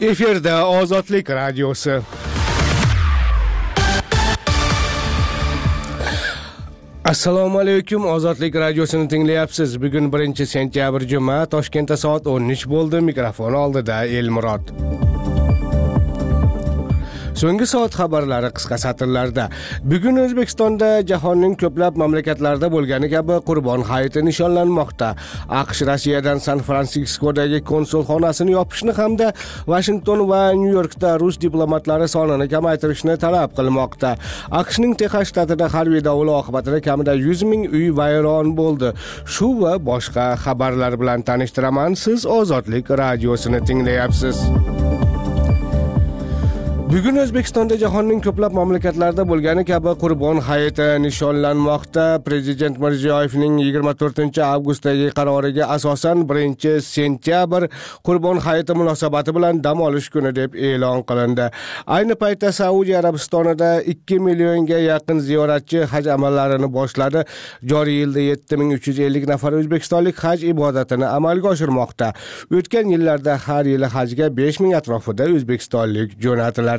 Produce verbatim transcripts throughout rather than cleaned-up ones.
Efirda Ozodlik radiosi. Assalomu alaykum, Ozodlik radiosini tinglayapsiz. Bugun birinchi sentyabr juma, Toshkentda soat o'n uch bo'ldi. Mikrofon oldida Elmurod. So'nggi soat xabarlari qisqa satrlarda. Bugun O'zbekistonda jahonning ko'plab mamlakatlarida bo'lgani kabi Qurbon hayiti nishonlanmoqda. AQSh Rossiyadan San-Fransiskodagi konsulxonasini yopishni hamda Washington va Nyu-Yorkda rus diplomatlari sonini kamaytirishni talab qilmoqda. AQShning Texas shtatida harbiy dovul oqibatida kamida yuz ming uy vayron bo'ldi. Shu va boshqa xabarlar bilan tanishtiraman. Siz Ozodlik radiosini tinglayapsiz. Bugun O'zbekistonda jahonning ko'plab mamlakatlarida bo'lgani kabi Qurbon hayiti nishonlanmoqda. Prezident Mirziyoyevning yigirma to'rtinchi avgustdagi qaroriga asosan birinchi sentyabr Qurbon hayiti munosabati bilan dam olish kuni deb e'lon qilindi. Ayni paytda Saudiya Arabistonida ikki millionga yaqin ziyoratchi haj amallarini boshladi. Joriy yilda yetti ming uch yuz ellik nafar o'zbekistonlik haj ibodatini amalga oshirmoqda. O'tgan yillarda har yili hajga besh ming atrofida o'zbekistonlik jo'natiladi.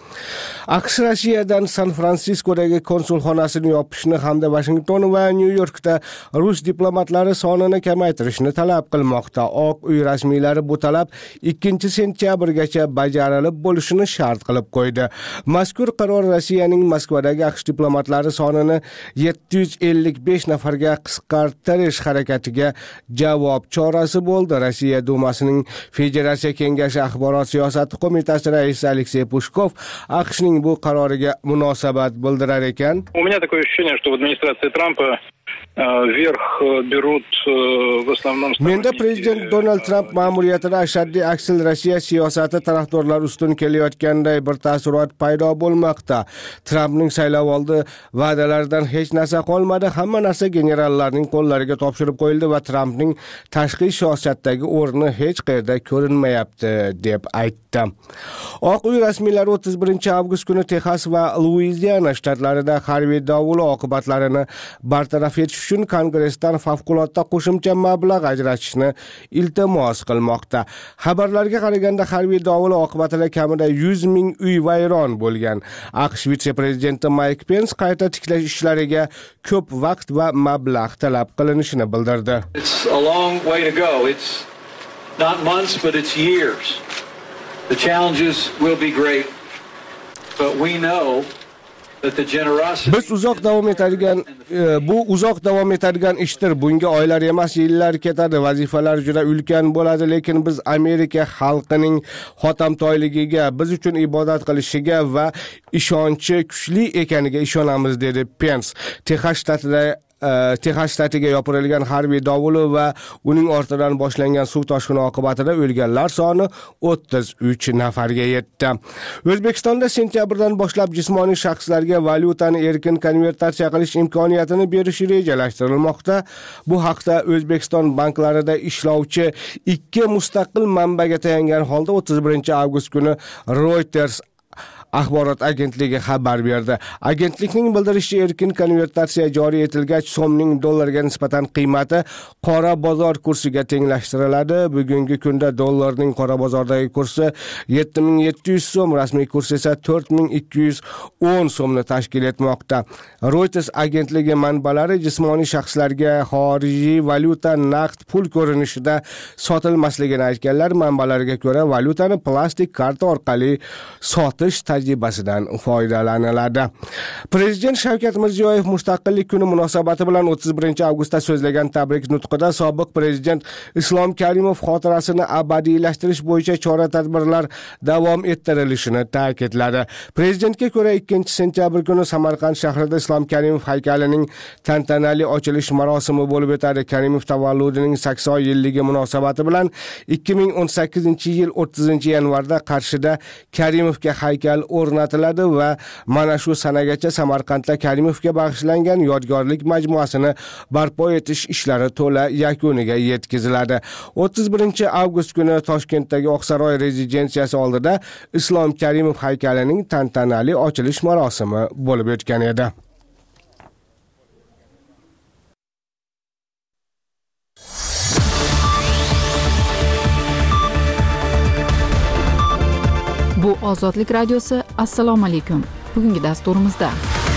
AQSh Rossiyadan San-Fransiskodagi konsulxonasini yopishni hamda Washington va Nyu-Yorkda rus diplomatlari sonini kamaytirishni talab qilmoqda. Oq uy rasmiylari bu talab ikkinchi sentyabrgacha bajarilib bo'lishini shart qilib qo'ydi. Mazkur qaror Rossiyaning Moskvadagi AQSh diplomatlari sonini yetti yuz ellik besh nafarga qisqartirish harakatiga javob chorasi bo'ldi. Rossiya Dumasining Federatsiya Kengashi axborot siyosati qo'mitasi raisi Aleksey Pushkov AQShning bu qaroriga munosabat bildirar ekan. У меня такое ощущение, что в администрации Трампа вверх берут в основном... Menda prezident Donald Trump ma'muriyatida ashaddiy aksil Rossiya siyosati tarafdorlar ustun kelayotganday bir taassurot paydo bo'lmoqda. Trumpning saylovoldi va'dalaridan hech narsa qolmadi. Hamma narsa generallarning qo'llariga topshirib qo'yildi va Trumpning tashqi siyosatdagi o'rni hech qayerda ko'rinmayapti deb aytdi. Oq uy rasmiylari o'ttiz birinchi avgust kuni Texas va Luiziana shtatlarida harbiy dovul oqibatlarini bartaraf etish uchun Kongressdan favqulodda qo'shimcha mablag' ajratishni iltimos qilmoqda. Xabarlarga qaraganda harbiy dovul oqibatida kamida yuz ming uy vayron bo'lgan. AQSh vitse-prezidenti Mike Pence qayta tiklash ishlariga ko'p vaqt va mablag' talab qilinishini bildirdi. It's a long way to go. It's not months, but it's years. The challenges will be great, but we know Biz uzoq davom etadigan bu uzoq davom etadigan ishdir. Bunga oylar emas, yillar ketadi. Vazifalar juda ulkan bo'ladi, lekin biz Amerika xalqining hotamtoyligiga, biz uchun ibodat qilishiga va ishonchi kuchli ekaniga ishonamiz, dedi Pence. Texas shtatida Texas shtatiga yopirilgan harbiy dovuli va uning ortidan boshlangan suv toshqini oqibatida o'lganlar soni o'ttiz uch nafarga yetdi. O'zbekistonda sentyabrdan boshlab jismoniy shaxslarga valyutani erkin konvertatsiya qilish imkoniyatini berish rejalashtirilmoqda. Bu haqda O'zbekiston banklarida ishlovchi ikki mustaqil manbaga tayangan holda o'ttiz birinchi avgust kuni Reuters axborot agentligi xabar berdi. Agentlikning bildirishicha, erkin konvertatsiya joriy etilgach, so'mning dollarga nisbatan qiymati qora bozor kursiga tenglashtiriladi. Bugungi kunda dollarning qora bozordagi kursi yetti ming yetti yuz so'm, rasmiy kurs esa to'rt ming ikki yuz o'n so'mni tashkil etmoqda. Reuters agentligi manbalari jismoniy shaxslarga xorijiy valyuta naqd pul ko'rinishida sotilmasligini aytganlar. Manbalarga ko'ra, valyutani plastik karta orqali sotish tajribasidan foydalaniladi. Prezident Shavkat Mirziyoyev Mustaqillik kuni munosabati bilan o'ttiz birinchi avgustda so'zlagan tabrik nutqida sobiq prezident Islom Karimov xotirasini abadiylashtirish bo'yicha chora-tadbirlar davom ettirilishini ta'kidladi. Prezidentga ko'ra ikkinchi sentyabr kuni Samarqand shahrida Islom Karimov haykalining tantanali ochilish marosimi bo'lib o'tadi. Karimov tavalludining sakson yilligi munosabati bilan ikki ming o'n sakkizinchi yil o'ttizinchi yanvarda Qarshida Karimovga haykal o'rnatiladi va mana shu sanagacha Samarqandda Karimovga bag'ishlangan yodgorlik majmuasini barpo etish ishlari to'la yakuniga yetkaziladi. o'ttiz birinchi avgust kuni Toshkentdagi Oqsaroy rezidensiyasi oldida Islom Karimov haykalining tantanali ochilish marosimi bo'lib o'tgan edi. Bu Ozodlik radiosi. Assalomu alaykum. Bugungi dasturimizda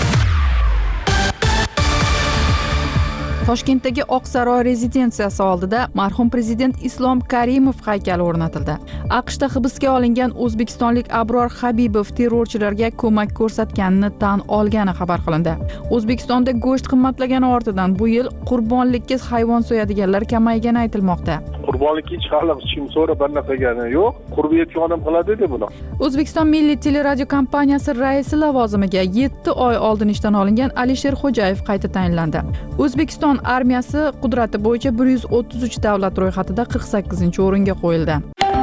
Toshkentdagi Oqsaroy rezidensiyasi oldida marhum prezident Islom Karimov haykali o'rnatildi. AQShda hibsga olingan o'zbekistonlik Abror Habibov terrorchilarga ko'mak ko'rsatganini tan olgani xabar qilindi. O'zbekistonda go'sht qimmatlagani ortidan bu yil qurbonlikka hayvon so'yadiganlar kamaygani aytilmoqda. Qurbonlikka hech hali kim so'ra bir narsagani yo'q. Qurbi yetgan odam qiladi-da buni. O'zbekiston Milliy teleradio kompaniyasi raisi lavozimiga yetti oy oldin ishdan olingan Alisher Xo'jayev qayta tayinlandi. O'zbekiston armiyasi qudrati bo'yicha bir yuz o'ttiz uch davlat ro'yxatida qirq sakkizinchi o'ringa qo'yildi.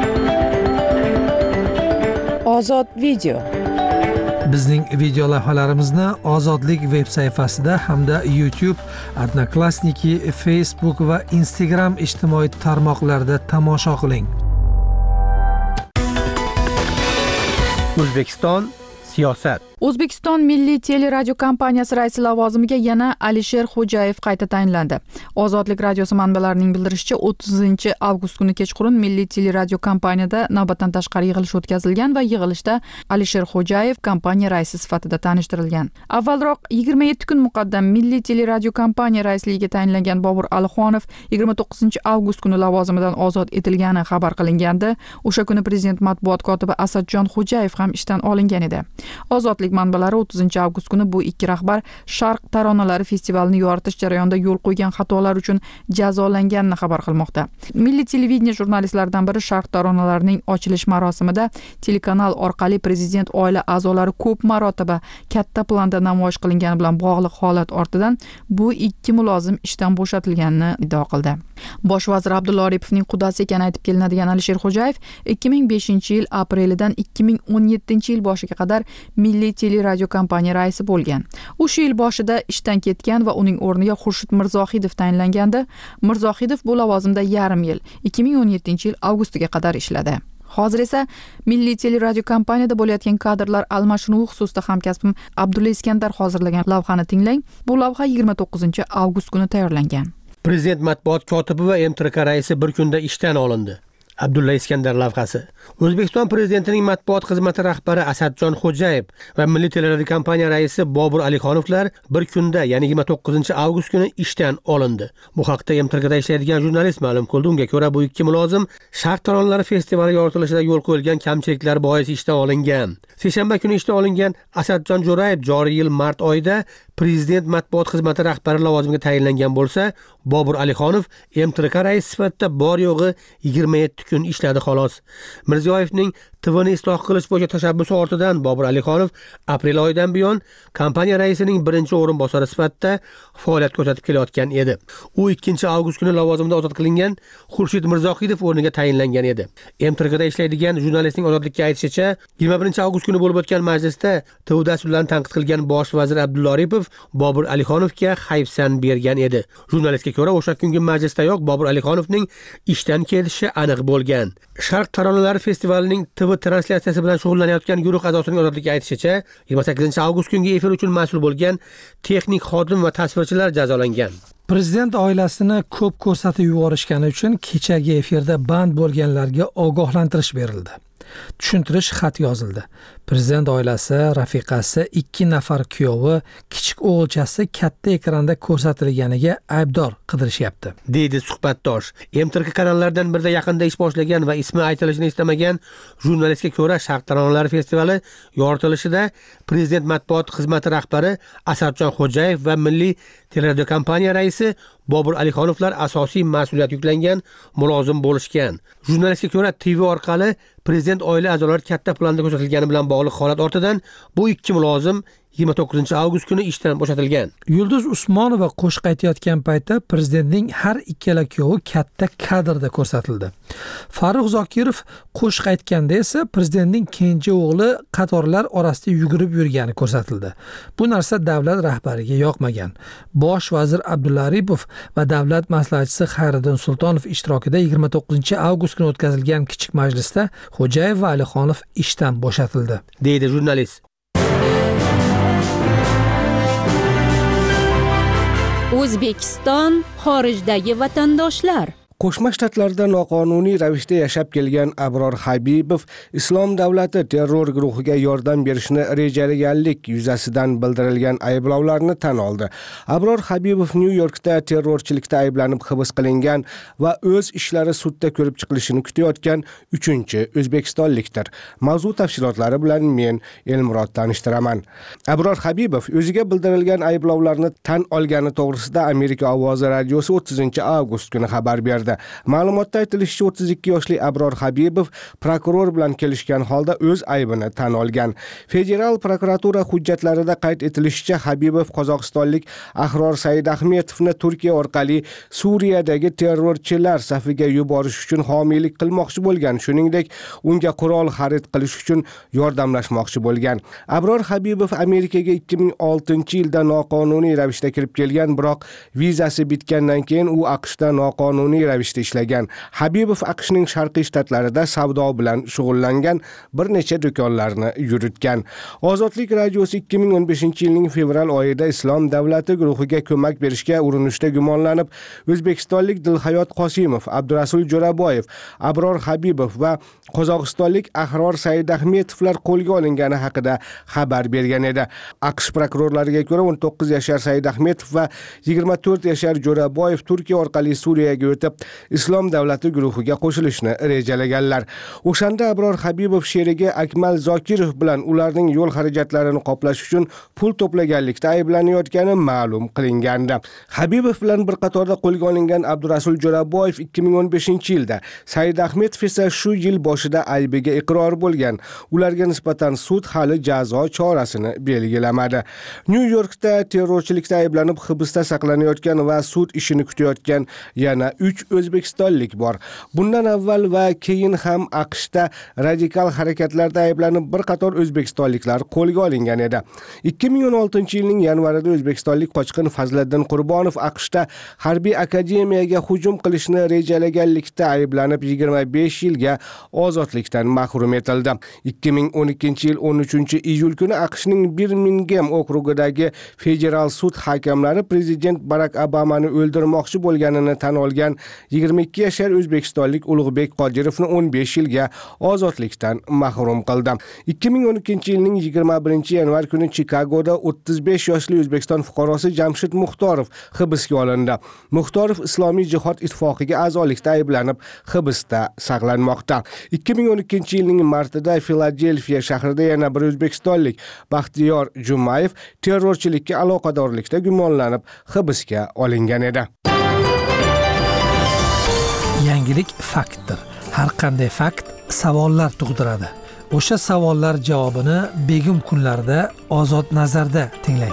Ozod video. Bizning video lavhalarimizni Ozodlik veb sayfasida hamda YouTube, Odnoklassniki, Facebook va Instagram ijtimoiy tarmoqlarida tomosha qiling. O'zbekiston siyosat. O'zbekiston Milliy teleradio kompaniyasi raisi lavozimiga yana Alisher Xo'jayev qayta tayinlandi. Ozodlik radiosi manbalarining bildirishicha, o'ttizinchi avgust kuni kechqurun Milliy teleradio kompaniyada navbatdan tashqari yig'ilish o'tkazilgan va yig'ilishda Alisher Xo'jayev kompaniya raisi sifatida tanishtirilgan. Avvalroq yigirma yetti kun muqaddam Milliy teleradio kompaniya raisligiga tayinlangan Bobur Alixonov yigirma to'qqizinchi avgust kuni lavozimidan ozod etilgani xabar qilingandi. O'sha kuni prezident matbuot kotibi Asadjon Xo'jayev ham ishdan olingan edi. Ozodlik manbalari o'ttizinchi avgust kuni bu ikki rahbar Sharq taronalari festivalini yoritish jarayonida yo'l qo'ygan xatolar uchun jazolanganini xabar qilmoqda. Milliy televideniya jurnalistlaridan biri Sharq taronalarining ochilish marosimida telekanal orqali prezident oila a'zolari ko'p marotaba katta planda namoyish qilingani bilan bog'liq holat ortidan bu ikki mulozim ishdan bo'shatilganini iddao qildi. Bosh vazir Abdulla Oripovning qudasi ekani aytib kelinadigan Alisher Xo'jayev ikki ming beshinchi yil aprelidan ikki ming o'n yettinchi yil boshiga qadar Milliy teleradio kompaniya raisi bo'lgan. U shu yil boshida ishdan ketgan va uning o'rniga Xurshid Mirzohidov tayinlangandi. Mirzohidov bu lavozimda yarim yil, ikki ming o'n yettinchi yil avgustiga qadar ishladi. Hozir esa Milliy teleradio kompaniyada bo'layotgan kadrlar almashinuvi xususida hamkasbim Abdulla Iskandar hozirlagan lavhani tinglang. Bu lavha yigirma to'qqizinchi avgust kuni tayyorlangan. Prezident matbuot kotibi va M T R K raisi bir kunda ishdan olindi. Abdulla Iskandar lavhasi. O'zbekiston prezidentining matbuot xizmati rahbari Asadjon Xo'jayev va Milliy teleradio kompaniya raisi Bobur Alixonovlar bir kunda, ya'ni yigirma to'qqizinchi avgust kuni ishdan olindi. Bu haqda M T R Kda ishlaydigan jurnalist ma'lum qildi. Unga ko'ra bu ikki mulozim Sharq taronalari festivali yoritilishida yo'l qo'yilgan kamchiliklar bois ishdan olingan. Seshanba kuni ishdan olingan Asadjon Jo'rayev joriy yil mart oyida prezident matbuot xizmati rahbari lavozimiga tayinlangan bo'lsa, Bobur Alixonov M T R K raisi sifatida bor yo'g'i yigirma yetti kun ishladi xolos. Mirziyoyevning T Vni isloh qilish bo'yicha tashabbusi ortidan Bobur Alixonov aprel oyidan buyon kompaniya raisining birinchi o'rinbosari sifatida faoliyat ko'rsatib kelayotgan edi. U ikkinchi avgust kuni lavozimidan ozod qilingan Xurshid Mirzohidov o'rniga tayinlangan edi. M T R Kda ishlaydigan jurnalistning ozodlikka aytishicha, yigirma birinchi avgust kuni bo'lib o'tgan majlisda T V dasturlarini tanqid qilgan bosh vazir Abdulla Oripov Bobur Alixonovga hayfsan bergan edi. Jurnalistga ko'ra, o'sha kungi majlisdayoq Bobur Alixonovning ishdan ketishi aniq bo'lgan. Sharq taronalari festivalining T V translyatsiyasi bilan shug'ullanayotgan guruh a'zosining ozodlikka aytishicha, yigirma sakkizinchi avgust kungi efir uchun mas'ul bo'lgan texnik xodim va tasvirchilar jazolangan. Prezident oilasini ko'p ko'rsatib yuborishgani uchun kechagi efirda band bo'lganlarga ogohlantirish berildi. Tushuntirish xat yozildi. Prezident oilasi, rafiqasi, ikki nafar kuyovi, kichik o'g'ilchasi katta ekranda ko'rsatilganiga aybdor qidirishyapti, deydi suhbatdosh. M T R K kanallaridan birida yaqinda ish boshlagan va ismi aytilishini istamagan jurnalistga ko'ra, Sharq taronalari festivali yoritilishida prezident matbuot xizmati rahbari Asadjon Xo'jayev va Milliy teleradio kompaniya raisi Bobur Alixonovlar asosiy mas'uliyat yuklangan mulozim bo'lishgan. Jurnalistga ko'ra, T V orqali prezident oila a'zolari katta planda ko'rsatilgani bilan bog'liq holat ortidan bu ikki mulozim yigirma to'qqizinchi avgust kuni ishdan bo'shatilgan. Yulduz Usmonova qo'shiq aytayotgan paytda prezidentning har ikkala kuyovi katta kadrda ko'rsatildi. Farruh Zokirov qo'shiq aytganda esa prezidentning kenja o'g'li qatorlar orasida yugurib yurgani ko'rsatildi. Bu narsa davlat rahbariga yoqmagan. Bosh vazir Abdulla Oripov va davlat maslahatchisi Xayriddin Sultonov ishtirokida yigirma to'qqizinchi avgust kuni o'tkazilgan kichik majlisda Xo'jayev va Alixonov ishdan bo'shatildi, deydi jurnalist. O'zbekiston xorijdagi vatandoshlar. Qo'shma Shtatlarda noqonuniy ravishda yashab kelgan Abror Habibov Islom davlati terror guruhiga yordam berishni rejalaganlik yuzasidan bildirilgan ayblovlarni tan oldi. Abror Habibov Nyu-Yorkda terrorchilikda ayblanib hibs qilingan va o'z ishlari sudda ko'rib chiqilishini kutayotgan uchinchi o'zbekistonlikdir. Mavzu tafsilotlari bilan men Elmurod tanishtiraman. Abror Habibov o'ziga bildirilgan ayblovlarni tan olgani to'g'risida Amerika ovozi radiosi o'ttizinchi avgust kuni xabar berdi. Ma'lumotda aytilishicha, o'ttiz ikki yoshli Abror Habibov prokuror bilan kelishgan holda o'z aybini tan olgan. Federal prokuratura hujjatlarida qayd etilishicha, Habibov qozog'istonlik Ahror Saidahmetovni Turkiya orqali Suriyadagi terrorchilar safiga yuborish uchun homiylik qilmoqchi bo'lgan, shuningdek, unga qurol xarid qilish uchun yordamlashmoqchi bo'lgan. Abror Habibov Amerikaga ikki ming oltinchi yilda noqonuniy ravishda kirib kelgan, biroq vizasi bitgandan keyin u AQShda noqonuniy ravishda ishlagan. Habibov AQShning sharqiy shtatlarida savdo bilan shug'ullangan, bir necha do'konlarni yuritgan. Ozodlik radiosi ikki ming o'n beshinchi yilning fevral oyida Islom davlati guruhiga ko'mak berishga urinishda gumonlanib, o'zbekistonlik Dilhayot Qosimov, Abdurasul Jo'raboyev, Abror Habibov va qozog'istonlik Ahror Saidahmetovlar qo'lga olingani haqida xabar bergan edi. AQSh prokurorlariga ko'ra, o'n to'qqiz yashar Saidahmetov va yigirma to'rt yashar Jo'raboyev Turkiya orqali Suriyaga o'tib, Islom davlati guruhiga qo'shilishni rejalaganlar. O'shanda Abror Habibov sherigi Akmal Zokirov bilan ularning yo'l xarajatlarini qoplash uchun pul to'plaganlikda ayblanayotgani ma'lum qilingandi. Habibov bilan bir qatorda qo'lga olingan Abdurasul Jo'raboyev ikki ming o'n beshinchi yilda, Saidahmetov esa shu yil boshida aybiga iqror bo'lgan. Ularga nisbatan sud hali jazo chorasini belgilamadi. Nyu-Yorkda terrorchilikda ayblanib hibsda saqlanayotgan va sud ishini kutayotgan yana uch o'zbekistonlik bor. Bundan avval va keyin ham AQShda radikal harakatlarda ayblanib bir qator o'zbekistonliklar qo'lga olingan edi. ikki ming o'n oltinchi yilning yanvarida o'zbekistonlik qochqin Fazliddin Qurbonov AQShda harbiy akademiyaga hujum qilishni rejalaganlikda ayblanib yigirma besh yilga ozodlikdan mahrum etildi. ikki ming o'n ikkinchi yil o'n uchinchi iyul kuni AQShning Birmingham okrugidagi federal sud hakamlari prezident Barak Obamani o'ldirmoqchi bo'lganini tan olgan yigirma ikki yashar o'zbekistonlik Ulug'bek Qodirovni o'n besh yilga ozodlikdan mahrum qildi. ikki ming o'n ikkinchi yilning yigirma birinchi yanvar kuni Chikagoda o'ttiz besh yoshli O'zbekiston fuqarosi Jamshid Muxtorov hibsga olindi. Muxtorov Islomiy jihod ittifoqiga a'zolikda ayblanib hibsda saqlanmoqda. ikki ming o'n ikkinchi yilning martida Filadelfiya shahrida yana bir o'zbekistonlik Baxtiyor Jumayev terrorchilikka aloqadorlikda gumonlanib hibsga olingan edi. Yangilik faktdir. Har qanday fakt savollar tug'diradi. O'sha savollar javobini begim kunlarda Ozod nazarda tinglang.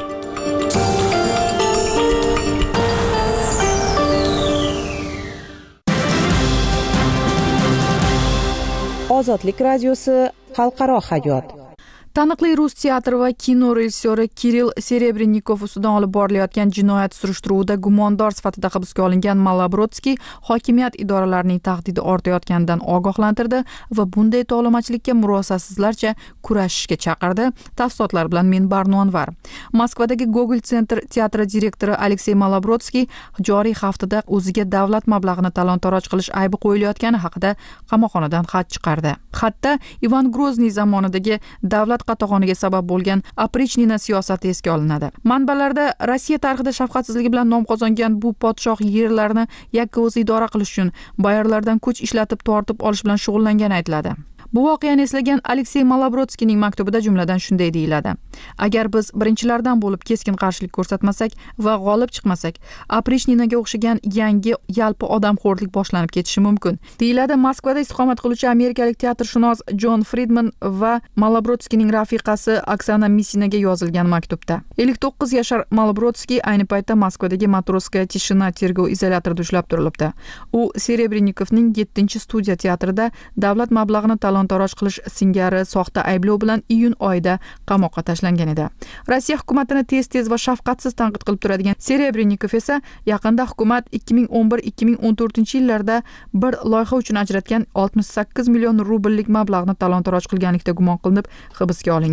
Ozodlik radiosi xalqaro hayot. Taniqli rus teatri va kino rejissyori Kirill Serebrennikov ustidan olib borilayotgan jinoyat surishtiruvida gumondor sifatida hibsga olingan Malabrodskiy hokimiyat idoralarining tahdidi ortayotganidan ogohlantirdi va bunday tovlamachilikka murosasizlarcha kurashishga chaqirdi. Tafsilotlar bilan men Barno Anvar. Moskvadagi Gogol Center teatri direktori Aleksey Malabrodskiy joriy haftada o'ziga davlat mablag'ini talon-toroj qilish aybi qo'yilayotgani haqida qamoqxonadan xat chiqardi. Xatda Ivan Grozniy zamonidagi davlat qatag'oniga sabab bo'lgan Aprichnina siyosati esga olinadi. Manbalarda Rossiya tarixida shafqatsizligi bilan nom qozongan bu podshoh yerlarni yakka o'zi idora qilish uchun bayarlardan kuch ishlatib tortib olish bilan shug'ullangani aytiladi. Bu voqeani eslagan Aleksey Malabrodskiyning maktubida jumladan shunday deyiladi: Agar biz birinchilardan bo'lib keskin qarshilik ko'rsatmasak va g'olib chiqmasak, Aprichninaga o'xshagan yangi yalpi odamxo'rlik boshlanib ketishi mumkin. Deyiladi Moskvada istiqomat qiluvchi amerikalik teatrshunos Jon Friedman va Malabrodskiyning rafiqasi Oksana Misinaga yozilgan maktubda. ellik to'qqiz yashar Malabrodskiy ayni paytda Moskvadagi Matroskaya Tishina tergov izolyatorida ushlab turilibdi. U Serebrennikovning yettinchi studiya teatrida davlat mablag'ini talon-toroj qilish singari soxta ayblov bilan iyun oyida qamoqqa tashlangan edi. Rossiya hukumatini tez-tez va shafqatsiz tanqid qilib turadigan Serebrennikov esa yaqinda hukumat ikki ming o'n bir ikki ming o'n to'rtinchi yillarda bir loyiha uchun ajratgan oltmish sakkiz million rubllik mablag'ni talon-toroj qilganlikda gumon qilinib hibsga olingan.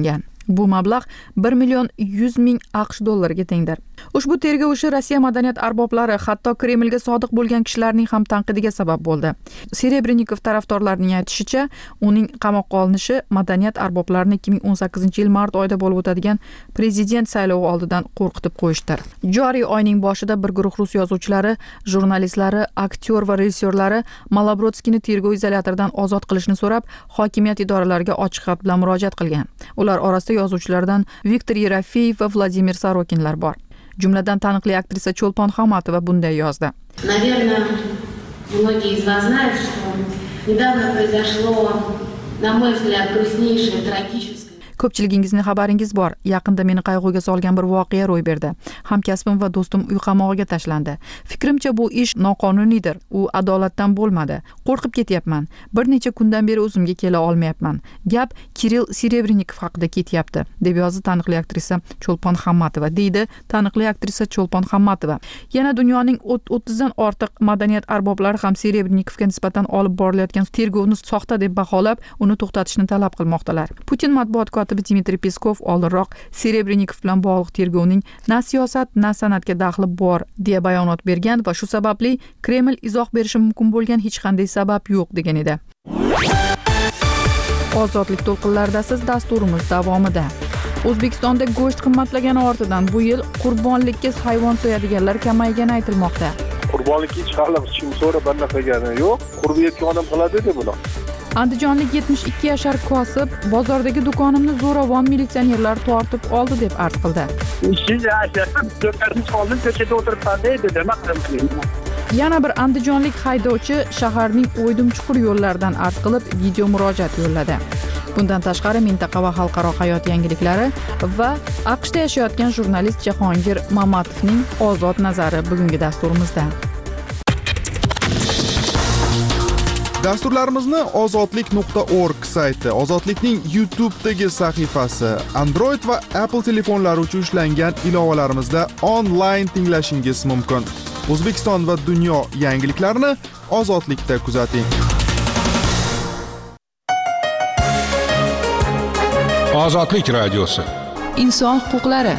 Bu mablag' bir million yuz ming aqsh dollariga tengdir. Ushbu tergov ishi Rossiya madaniyat arboblari, hatto Kremlga sodiq bo'lgan kishilarning ham tanqidiga sabab bo'ldi. Serebrennikov tarafdorlarining aytishicha, uning qamoqqa olinishi madaniyat arboblarini ikki ming o'n sakkizinchi yil mart oyida bo'lib o'tadigan prezident saylovi oldidan qo'rqitib qo'yishdir. Joriy oyning boshida bir guruh rus yozuvchilari, jurnalistlari, aktyor va rejissyorlari Malobrodskiyni tergov izolyatoridan ozod qilishni so'rab, hokimiyat idoralariga ochiq xat bilan murojaat qilgan. Ular orasida yozuvchilardan Viktor Yerofeyev va Vladimir Sorokinlar bor. Jumladan taniqli aktrisa Cho'lpon Xamatova bunday yozdi. Наверное, многие из вас знают, что недавно произошло, на мой взгляд, грустнейшее, трагическое. Ko'pchiligingizning xabaringiz bor. Yaqinda meni qayg'uga solgan bir voqea ro'y berdi. Hamkasbim va do'stim uy qamog'iga tashlandi. Fikrimcha bu ish noqonuniydir. U adolatdan bo'lmadi. Qo'rqib ketyapman. Bir necha kundan beri o'zimga kela olmayapman. Gap Kirill Serebrennikov haqida ketyapti, deb yozdi taniqli aktrisa Cho'lpon Xamatova, deydi taniqli aktrisa Cho'lpon Xamatova. Yana dunyoning o'ttizdan ortiq madaniyat arboblari ham Serebrennikovga nisbatan olib borilayotgan tergovni soxta deb baholab, uni to'xtatishni talab qilmoqdalar. Putin matbuot kotibi Dmitriy Peskov oldinroq Serebrennikov bilan bog'liq tergovning na siyosat, na san'atga daxli bor deya bayonot bergan va shu sababli Kreml izoh berishi mumkin bo'lgan hech qanday sabab yo'q degan edi. Ozodlik to'lqinlarida siz dasturimiz davomida. O'zbekistonda go'sht qimmatlagani ortidan bu yil qurbonlikka hayvon so'yadiganlar kamaygani aytilmoqda. Qurbonlikka hech qanday chimso'ra banaqagani yo'q. Qurbi yetgan odam qiladi-da buni. Andijonlik yetmish ikki yashar kosib bozordagi do'konimni zo'ravon militsionerlar tortib oldi deb arz qildi. Yana bir andijonlik haydovchi shaharning o'ydim-chuqur yo'llaridan arz qilib video murojaat yo'lladi. Bundan tashqari mintaqa va xalqaro hayot yangiliklari va AQShda yashayotgan jurnalist Jahongir Mamatovning ozod nazari bugungi dasturimizda. Dasturlarimizni ozodlik nuqta org sayti, Ozodlikning YouTube'dagi sahifasi, Android va Apple telefonlari uchun ishlangan ilovalarimizda onlayn tinglashingiz mumkin. O'zbekiston va dunyo yangiliklarini Ozodlikda kuzating. Ozodlik radiosi. Inson huquqlari.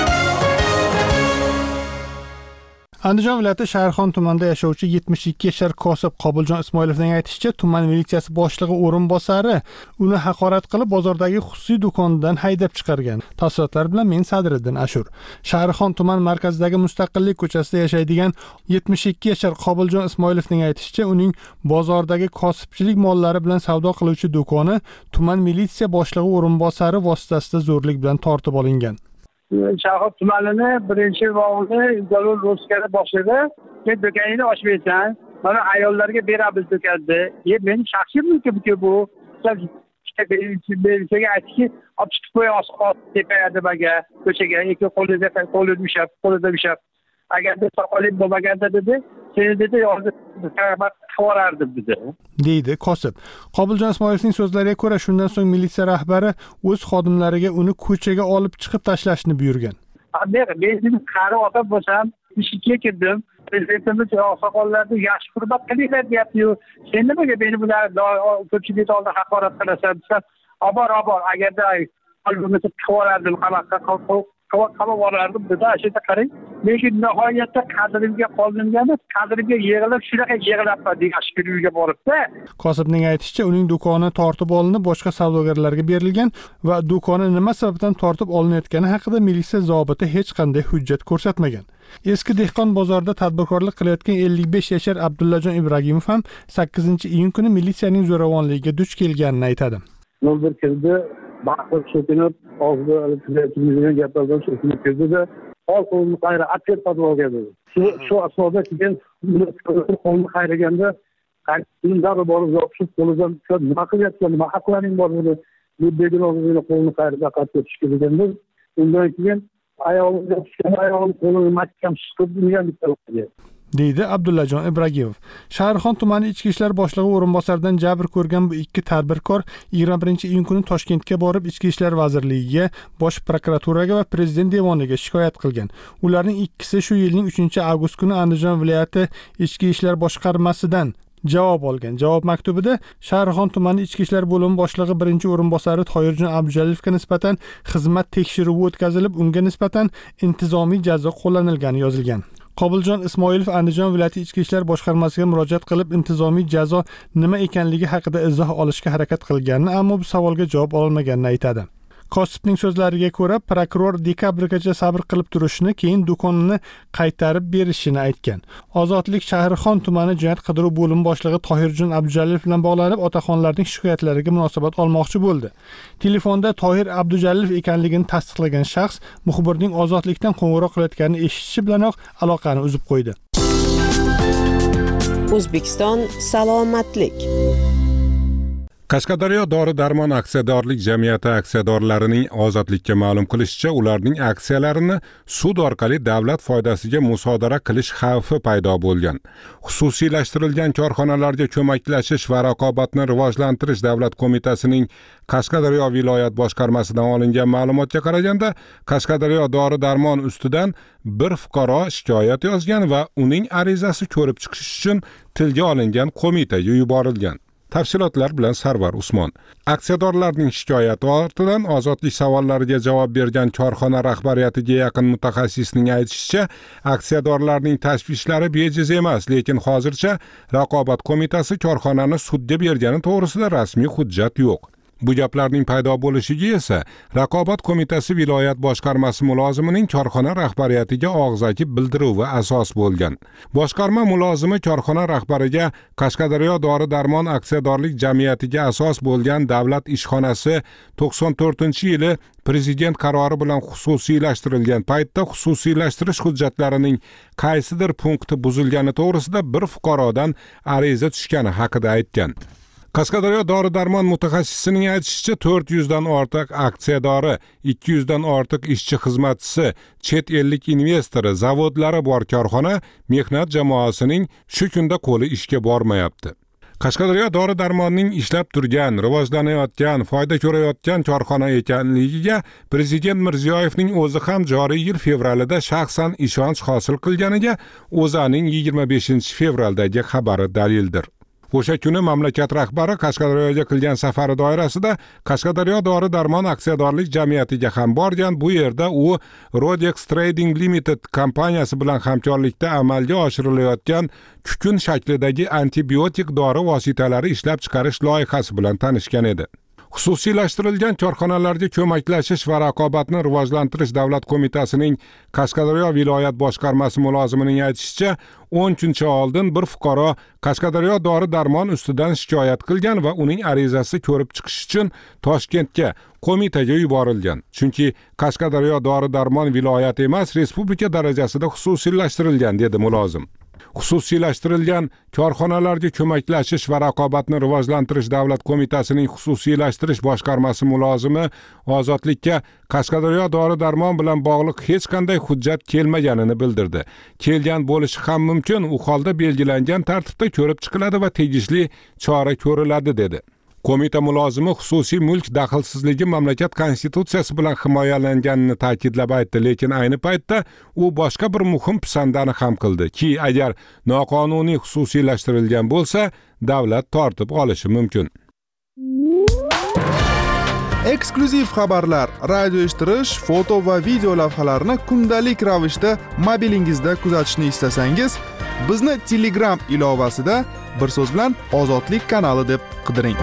Andijon viloyati Shahrixon tumanida yashovchi yetmish ikki yashar kosib Qobiljon Ismoilovning aytishicha, tuman militsiyasi boshlig'i o'rinbosari uni haqorat qilib bozordagi xususiy do'kondan haydab chiqargan. Tafsilotlar bilan men Sadriddin Ashur. Shahrixon tuman markazidagi Mustaqillik ko'chasida yashaydigan yetmish ikki yashar Qobiljon Ismoilovning aytishicha, uning bozordagi kosibchilik mollari bilan savdo qiluvchi do'koni tuman militsiya boshlig'i o'rinbosari vositasida zo'rlik bilan tortib olingan. Shahrixon tumanini birinchi vog'ini Izolol Roskada boshladi. Sen do'koningni ochib bersan, mana ayollarga beramiz do'konni. E men shaxsiy mulkim bu. Belgiga aytdiki, olib chiqib qo'y osqot tepadi baga, ko'chaga, ikki qo'lida qo'lida ushlab, qo'lida ushlab. Agarda soqoling bo'lmaganda dedi, seni dedi yozib qavorardim dedi. deydi kosib. Qobiljon Ismoilovning so'zlariga ko'ra, shundan so'ng militsiya rahbari o'z xodimlariga uni ko'chaga olib chiqib tashlashni buyurgan. Men men qari ota bo'lsam, ishga kirdim. Prezidentimiz oqsoqollarni yaxshi hurmat qilinglar deyapti-yu. Sen nimaga meni bular ko'pchilik oldida haqorat qilasan desa, "Obor, obor, agarda qalbimni qavorardim, qamoqqa qamab yuborardim" dedi. Ashada qarang, lekin nihoyatda qadrimga qolmaganda, qadrimga yig'ilib, shunaqa yig'ilibman yaxshi kun uyga boribdi. Kosibning aytishicha, uning do'koni tortib olinib, boshqa savdogarlarga berilgan va do'koni nima sababdan tortib olinayotgani haqida militsiya zobiti hech qanday hujjat ko'rsatmagan. Eski dehqon bozorida tadbirkorlik qilayotgan ellik besh yashar Abdullajon Ibragimov ham sakkizinchi iyun kuni militsiyaning zo'ravonligiga duch kelganini aytadi. Noldir kirdi, baqir so'kinib, og'zida tilimizni gapirgan so'kinib kirdi-da, hol qo'lni qayra atib qolib olgan edi. Shu shu asnoda keyin qo'lni qayraganda, qayerdan borib yopishib qo'lidan nima qilyapsan, nima haqlaring bor buni, deb begunohligini qo'lni qayrada qatib tushganda, undan keyin ayolga tushgan ayolning qo'lini mahkam siqib urgan deb deydi Abdullajon Ibragimov. Shahrixon tumani ichki ishlar boshlig'i o'rinbosaridan jabr ko'rgan bu ikki tadbirkor yigirma birinchi iyun kuni Toshkentga borib, Ichki ishlar vazirligiga, Bosh prokuraturaga va Prezident devoniga shikoyat qilgan. Ularning ikkisi shu yilning uchinchi avgust kuni Andijon viloyati ichki ishlar boshqarmasidan javob olgan. Javob maktubida Shahrixon tumani Ichki ishlar bo'limi boshlig'i birinchi o'rinbosari Toyirjon Abdujalilevga nisbatan xizmat tekshiruvi o'tkazilib, unga nisbatan intizomiy jazo qo'llanilgani yozilgan. Qobiljon Ismoilov Andijon viloyati Ichki ishlar boshqarmasiga murojaat qilib, intizomiy jazo nima ekanligi haqida izoh olishga harakat qilganini, ammo bu savolga javob ololmaganini aytadi. Kosibning so'zlariga ko'ra, prokuror dekabrgacha sabr qilib turishni, keyin do'konini qaytarib berishini aytgan. Ozodlik Shahrixon tumani jinoyat qidiruv bo'limi boshlig'i Tohirjon Abdujalilov bilan bog'lanib, otaxonlarning shikoyatlariga munosabat olmoqchi bo'ldi. Telefonda Tohir Abdujalilov ekanligini tasdiqlagan shaxs muxbirning Ozodlikdan qo'ng'iroq qilayotganini eshitishi bilanoq aloqani uzib qo'ydi. O'zbekiston salomatlik. Qashqadaryo dori-darmon aksiyadorlik jamiyati aksiyadorlarining Ozodlikka ma'lum qilishicha, ularning aksiyalarini sud orqali davlat foydasiga musodara qilish xavfi paydo bo'lgan. Xususiylashtirilgan korxonalarga ko'maklashish va raqobatni rivojlantirish davlat qo'mitasining Qashqadaryo viloyat boshqarmasidan olingan ma'lumotga qaraganda, Qashqadaryo dori-darmon ustidan bir fuqaro shikoyat yozgan va uning arizasi ko'rib chiqish uchun tilga olingan qo'mitaga yuborilgan. Tafsilotlar bilan Sarvar Usmon. Aksiyadorlarning shikoyati ortidan ozodlik savollariga javob bergan korxona rahbariyatiga yaqin mutaxassisning aytishicha, aksiyadorlarning tashvishlari bejiz emas, lekin hozircha raqobat qo'mitasi korxonani sudga bergani to'g'risida rasmiy hujjat yo'q. Bu gaplarning paydo bo'lishiga esa Raqobat qo'mitasi viloyat boshqarmasi mulozimining korxona rahbariyatiga og'zaki bildiruvi asos bo'lgan. Boshqarma mulozimi korxona rahbariga Qashqadaryo dori-darmon aksiyadorlik jamiyatiga asos bo'lgan davlat ishxonasi to'qson to'rtinchi yili Prezident qarori bilan xususiylashtirilgan paytda xususiylashtirish hujjatlarining qaysidir punkti buzilgani to'g'risida bir fuqarodan ariza tushgani haqida aytgan. Qashqadaryo dori-darmon mutaxassisining aytishicha, to'rt yuzdan ortiq aksiyadori, ikki yuzdan ortiq ishchi xizmatchisi, chet ellik investori, zavodlari bor korxona mehnat jamoasining shu kunda qo'li ishga bormayapti. Qashqadaryo dori-darmonning ishlab turgan, rivojlanayotgan, foyda ko'rayotgan korxona ekanligiga Prezident Mirziyoyevning o'zi ham joriy yil fevralida shaxsan ishonch hosil qilganiga O'zAning yigirma beshinchi fevraldagi xabari dalildir. O'sha kuni mamlakat rahbari Qashqadaryoga qilgan safari doirasida Qashqadaryo dori-darmon aksiyadorlik jamiyatiga ham borgan. Bu yerda u Rodex Trading Limited kompaniyasi bilan hamkorlikda amalga oshirilayotgan kukun shaklidagi antibiotik dori vositalari ishlab chiqarish loyihasi bilan tanishgan edi. Xususiylashtirilgan korxonalarga ko'maklashish va raqobatni rivojlantirish davlat qo'mitasining Qashqadaryo viloyat boshqarmasi mulozimining aytishicha, o'n kuncha oldin bir fuqaro Qashqadaryo dori-darmon ustidan shikoyat qilgan va uning arizasi ko'rib chiqish uchun Toshkentga qo'mitaga yuborilgan. Chunki Qashqadaryo dori-darmon viloyat emas, respublika darajasida xususiylashtirilgan, dedi mulozim. Xususiylashtirilgan korxonalarga ko'maklashish va raqobatni rivojlantirish davlat qo'mitasining xususiylashtirish boshqarmasi mulozimi Ozodlikka Qashqadaryo dori-darmon bilan bog'liq hech qanday hujjat kelmaganini bildirdi. Kelgan bo'lishi ham mumkin, u holda belgilangan tartibda ko'rib chiqiladi va tegishli chora ko'riladi, dedi. Qo'mita mulozimi xususiy mulk daxlsizligi mamlakat konstitutsiyasi bilan himoyalanganini ta'kidlab aytdi, lekin ayni paytda u boshqa bir muhim pisandani ham qildi ki, agar noqonuniy xususiylashtirilgan bo'lsa, davlat tortib olishi mumkin. Eksklyuziv xabarlar, radio eshittirish, foto va video lavhalarni kundalik ravishda mobilingizda kuzatishni istasangiz, bizni Telegram ilovasida bir so'z bilan Ozodlik kanali deb qidiring.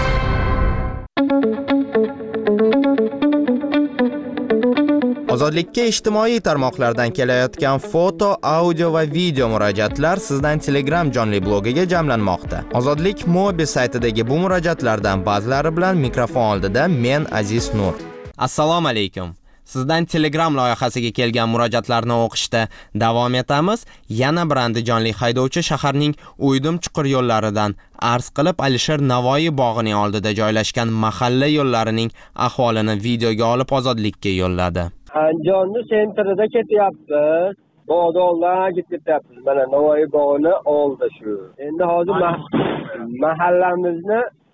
Ozodlikka ijtimoiy tarmoqlardan kelayotgan foto, audio va video murojaatlar sizdan Telegram jonli blogiga jamlanmoqda. Ozodlik Mobi saytidagi bu murojaatlardan ba'zilari bilan mikrofon oldida men Aziz Nur. Assalomu alaykum. Sizdan Telegram loyihasiga kelgan murojaatlarni o'qishda davom etamiz. Yana bir andijonlik haydovchi shaharning O'ydim chuqur yo'llaridan arz qilib Alisher Navoiy bog'ining oldida joylashgan mahalla yo'llarining ahvolini videoga olib Ozodlikka yo'lladi. Andijonning sentrida ketyapmiz. Bog'dan ketyapmiz. Mana Navoiy bog'ini oldi shu. Endi hozir mahallamizni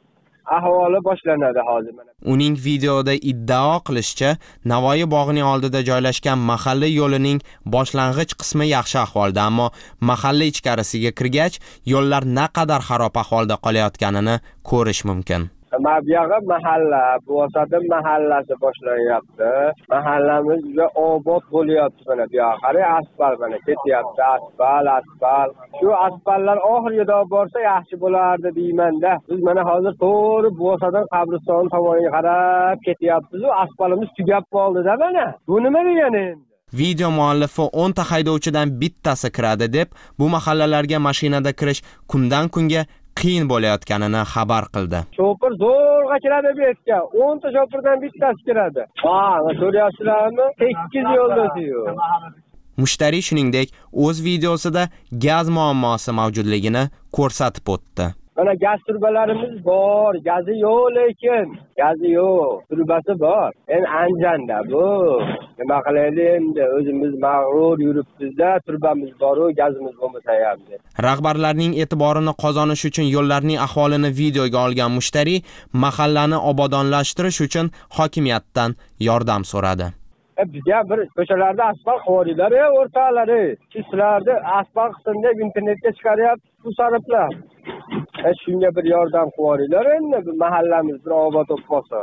ahvoli boshlanadi hozir. Uning videoda iddao qilishicha, Navoiy bog'ining oldida joylashgan mahalla yo'lining boshlang'ich qismi yaxshi ahvolda, ammo mahalla ichkarisiga kirgach, yo'llar naqadar xarob ahvolda qolayotganini ko'rish mumkin. Mabiyag'i mahalla, Bo'satdan mahallasi boshlanyapti. Mahallamiz juda obod bo'lyapti mana bu yoqqa. Qarang, asfalt mana ketyapti, asfalt, asfalt. Shu asfaltlar oxiriga borsa yaxshi bo'lardi deyman-da. Biz mana hozir to'g'ri Bo'satdan qabriston tomoniga qarab ketyapmiz. Asfaltimiz tugab qoldi-da mana. Bu nima degani endi? Video muallifi o'n ta haydovchidan bittasi kiradi deb, bu mahallalarga mashinada kirish kundan kunga qiyin bo'layotganini xabar qildi. Shofir zo'rg'a kiradi bu yerga. o'n ta shofirdan bittasi kiradi. Ha, ko'ryapsizlarmi? sakkiz yo'ldasiyu. Mushtariy shuningdek, o'z videosida gaz muammosi mavjudligini ko'rsatib o'tdi. Mana gaz turbalarimiz bor, gazi yo'q lekin, gazi yo'q, turbasi bor. Endi Anjanda bu. Nima qilaylik endi, o'zimiz mag'rur yuribmiz-da, turbamiz bor-ku, gazimiz bo'lmasa ham. Rahbarlarning e'tiborini qozonish uchun yo'llarning ahvolini videoga olgan mushtariy mahallani obodonlashtirish uchun hokimiyatdan yordam so'radi. E bizga bir ko'chalarda asfalt qo'ydilar, o'rtalari. Sizlarda asfalt qilsin deb internetga chiqaryapti bu sariflar. E shunga bir yordam qo'ydilar endi, bu mahallamiz bir obod bo'lib qolsa.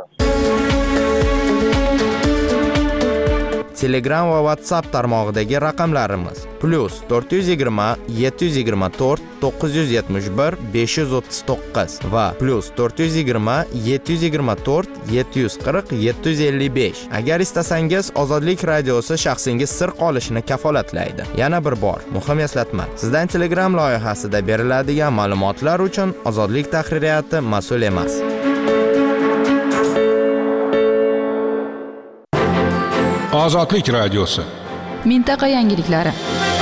Telegram va WhatsApp tarmog'idagi raqamlarimiz plus to'rt yuz yigirma yetti yuz yigirma to'rt to'qqiz yuz yetmish bir besh yuz o'ttiz to'qqiz va plus to'rt yuz yigirma yetti yuz yigirma to'rt yetti yuz qirq yetti yuz ellik besh. Agar istasangiz, Ozodlik radiosi shaxsingiz sir qolishini kafolatlaydi. Yana bir bor, muhim eslatma. Sizdan Telegram loyihasida beriladigan ma'lumotlar uchun Ozodlik tahririyati mas'ul emas. Ozodlik radiosi. Mintaqa yangiliklari.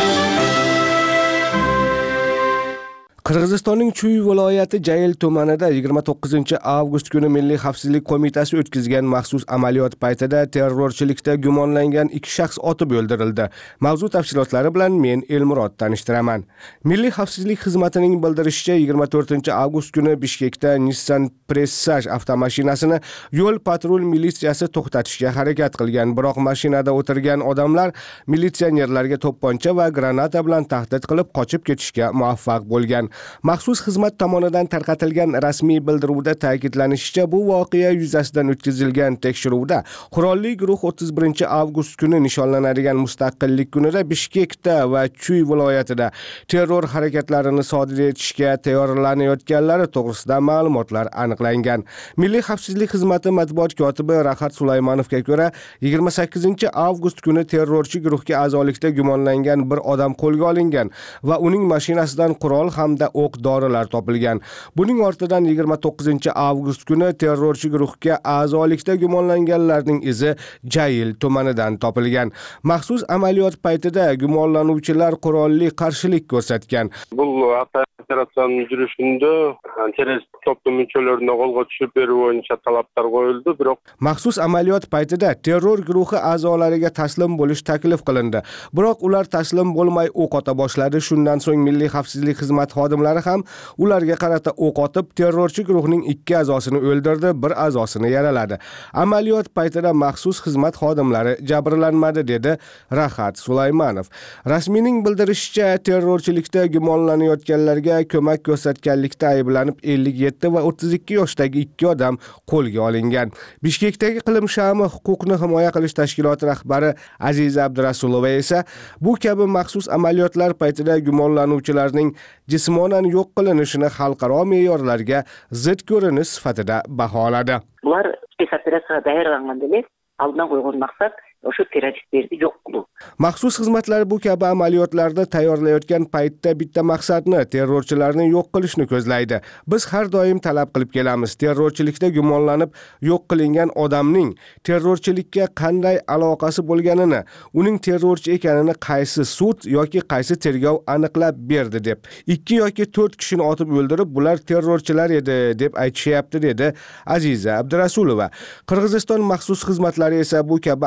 Qirg'izistonning Chuy viloyati Jayil tumanida yigirma to'qqizinchi avgust kuni Milliy xavfsizlik qo'mitasi o'tkazgan maxsus amaliyot paytida terrorchilikda gumonlangan ikki shaxs otib o'ldirildi. Mavzu tafsilotlari bilan men Elmurod tanishtiraman. Milliy xavfsizlik xizmatining bildirishicha, yigirma to'rtinchi avgust kuni Bishkekda Nissan Presage avtomashinasini yo'l patrul militsiyasi to'xtatishga harakat qilgan, biroq mashinada o'tirgan odamlar militsionerlarga to'pponcha va granata bilan tahdid qilib qochib ketishga muvaffaq bo'lgan. Maxsus xizmat tomonidan tarqatilgan rasmiy bildiruvda ta'kidlanishicha, bu voqea yuzasidan o'tkazilgan tekshiruvda qurolli guruh o'ttiz birinchi avgust kuni nishonlanadigan mustaqillik kunida Bishkekda va Chuy viloyatida terror harakatlarini sodir etishga tayyorlanayotganlari to'g'risida ma'lumotlar aniqlangan. Milliy xavfsizlik xizmati matbuot kotibi Rahat Sulaymonovga ko'ra, yigirma sakkizinchi avgust kuni terrorchi guruhga a'zolikda gumonlangan bir odam qo'lga olingan va uning mashinasidan qurol hamda o'q dorilar topilgan. Buning ortidan yigirma to'qqizinchi avgust kuni terrorchi guruhga a'zolikda gumonlanganlarning izi Jayil tumanidan topilgan. Maxsus amaliyot paytida gumonlanuvchilar qurolli qarshilik ko'rsatgan. Bu operatsiyaning yurishida terrorist to'plam muchalarini qo'lga tushirib beruv bo'yicha talablar qo'yildi, biroq maxsus amaliyot paytida terror guruhi a'zolariga taslim bo'lish taklif qilindi. Biroq ular taslim bo'lmay o'q ota boshladi. Shundan so'ng Milliy xavfsizlik xizmati xodimlari ham ularga qarata o'q otib, terrorchi guruhning ikki a'zosini o'ldirdi, bir a'zosini yaraladi. Amaliyot paytida maxsus xizmat xodimlari jabrlanmadi, dedi Rahat Sulaymonov. Rasmiyning bildirishicha, terrorchilikda gumonlanayotganlarga ko'mak ko'rsatganlikda ayblanib ellik yetti va o'ttiz ikki yoshdagi ikki odam qo'lga olingan. Bishkekdagi Qilim Shami huquqni himoya qilish tashkiloti rahbari Aziza Abdurasulova esa bu kabi maxsus amaliyotlar paytida gumonlanuvchilarning jismonan yo'q qilinishini xalqaro me'yorlarga zid ko'rinish sifatida baholadi. Bular spetsoperatsiyaga tayyorlangan demek, aldan qo'ygan maqsad o'sha terroristlarni yo'q qilish. Maxsus xizmatlar bu kabi amaliyotlarda tayyorlayotgan paytda bitta maqsadni, terrorchilarni yo'q qilishni ko'zlaydi. Biz har doim talab qilib kelamiz. Terrorchilikda gumonlanib yo'q qilingan odamning terrorchilikka qanday aloqasi bo'lganini, uning terrorchi ekanini qaysi sud yoki qaysi tergov aniqlab berdi deb. ikki yoki to'rt kishini otib o'ldirib, bular terrorchilar edi deb aytishyapti, dedi Aziza Abdurasulova. Qirg'iziston maxsus xizmatlari esa bu kabi amaliyot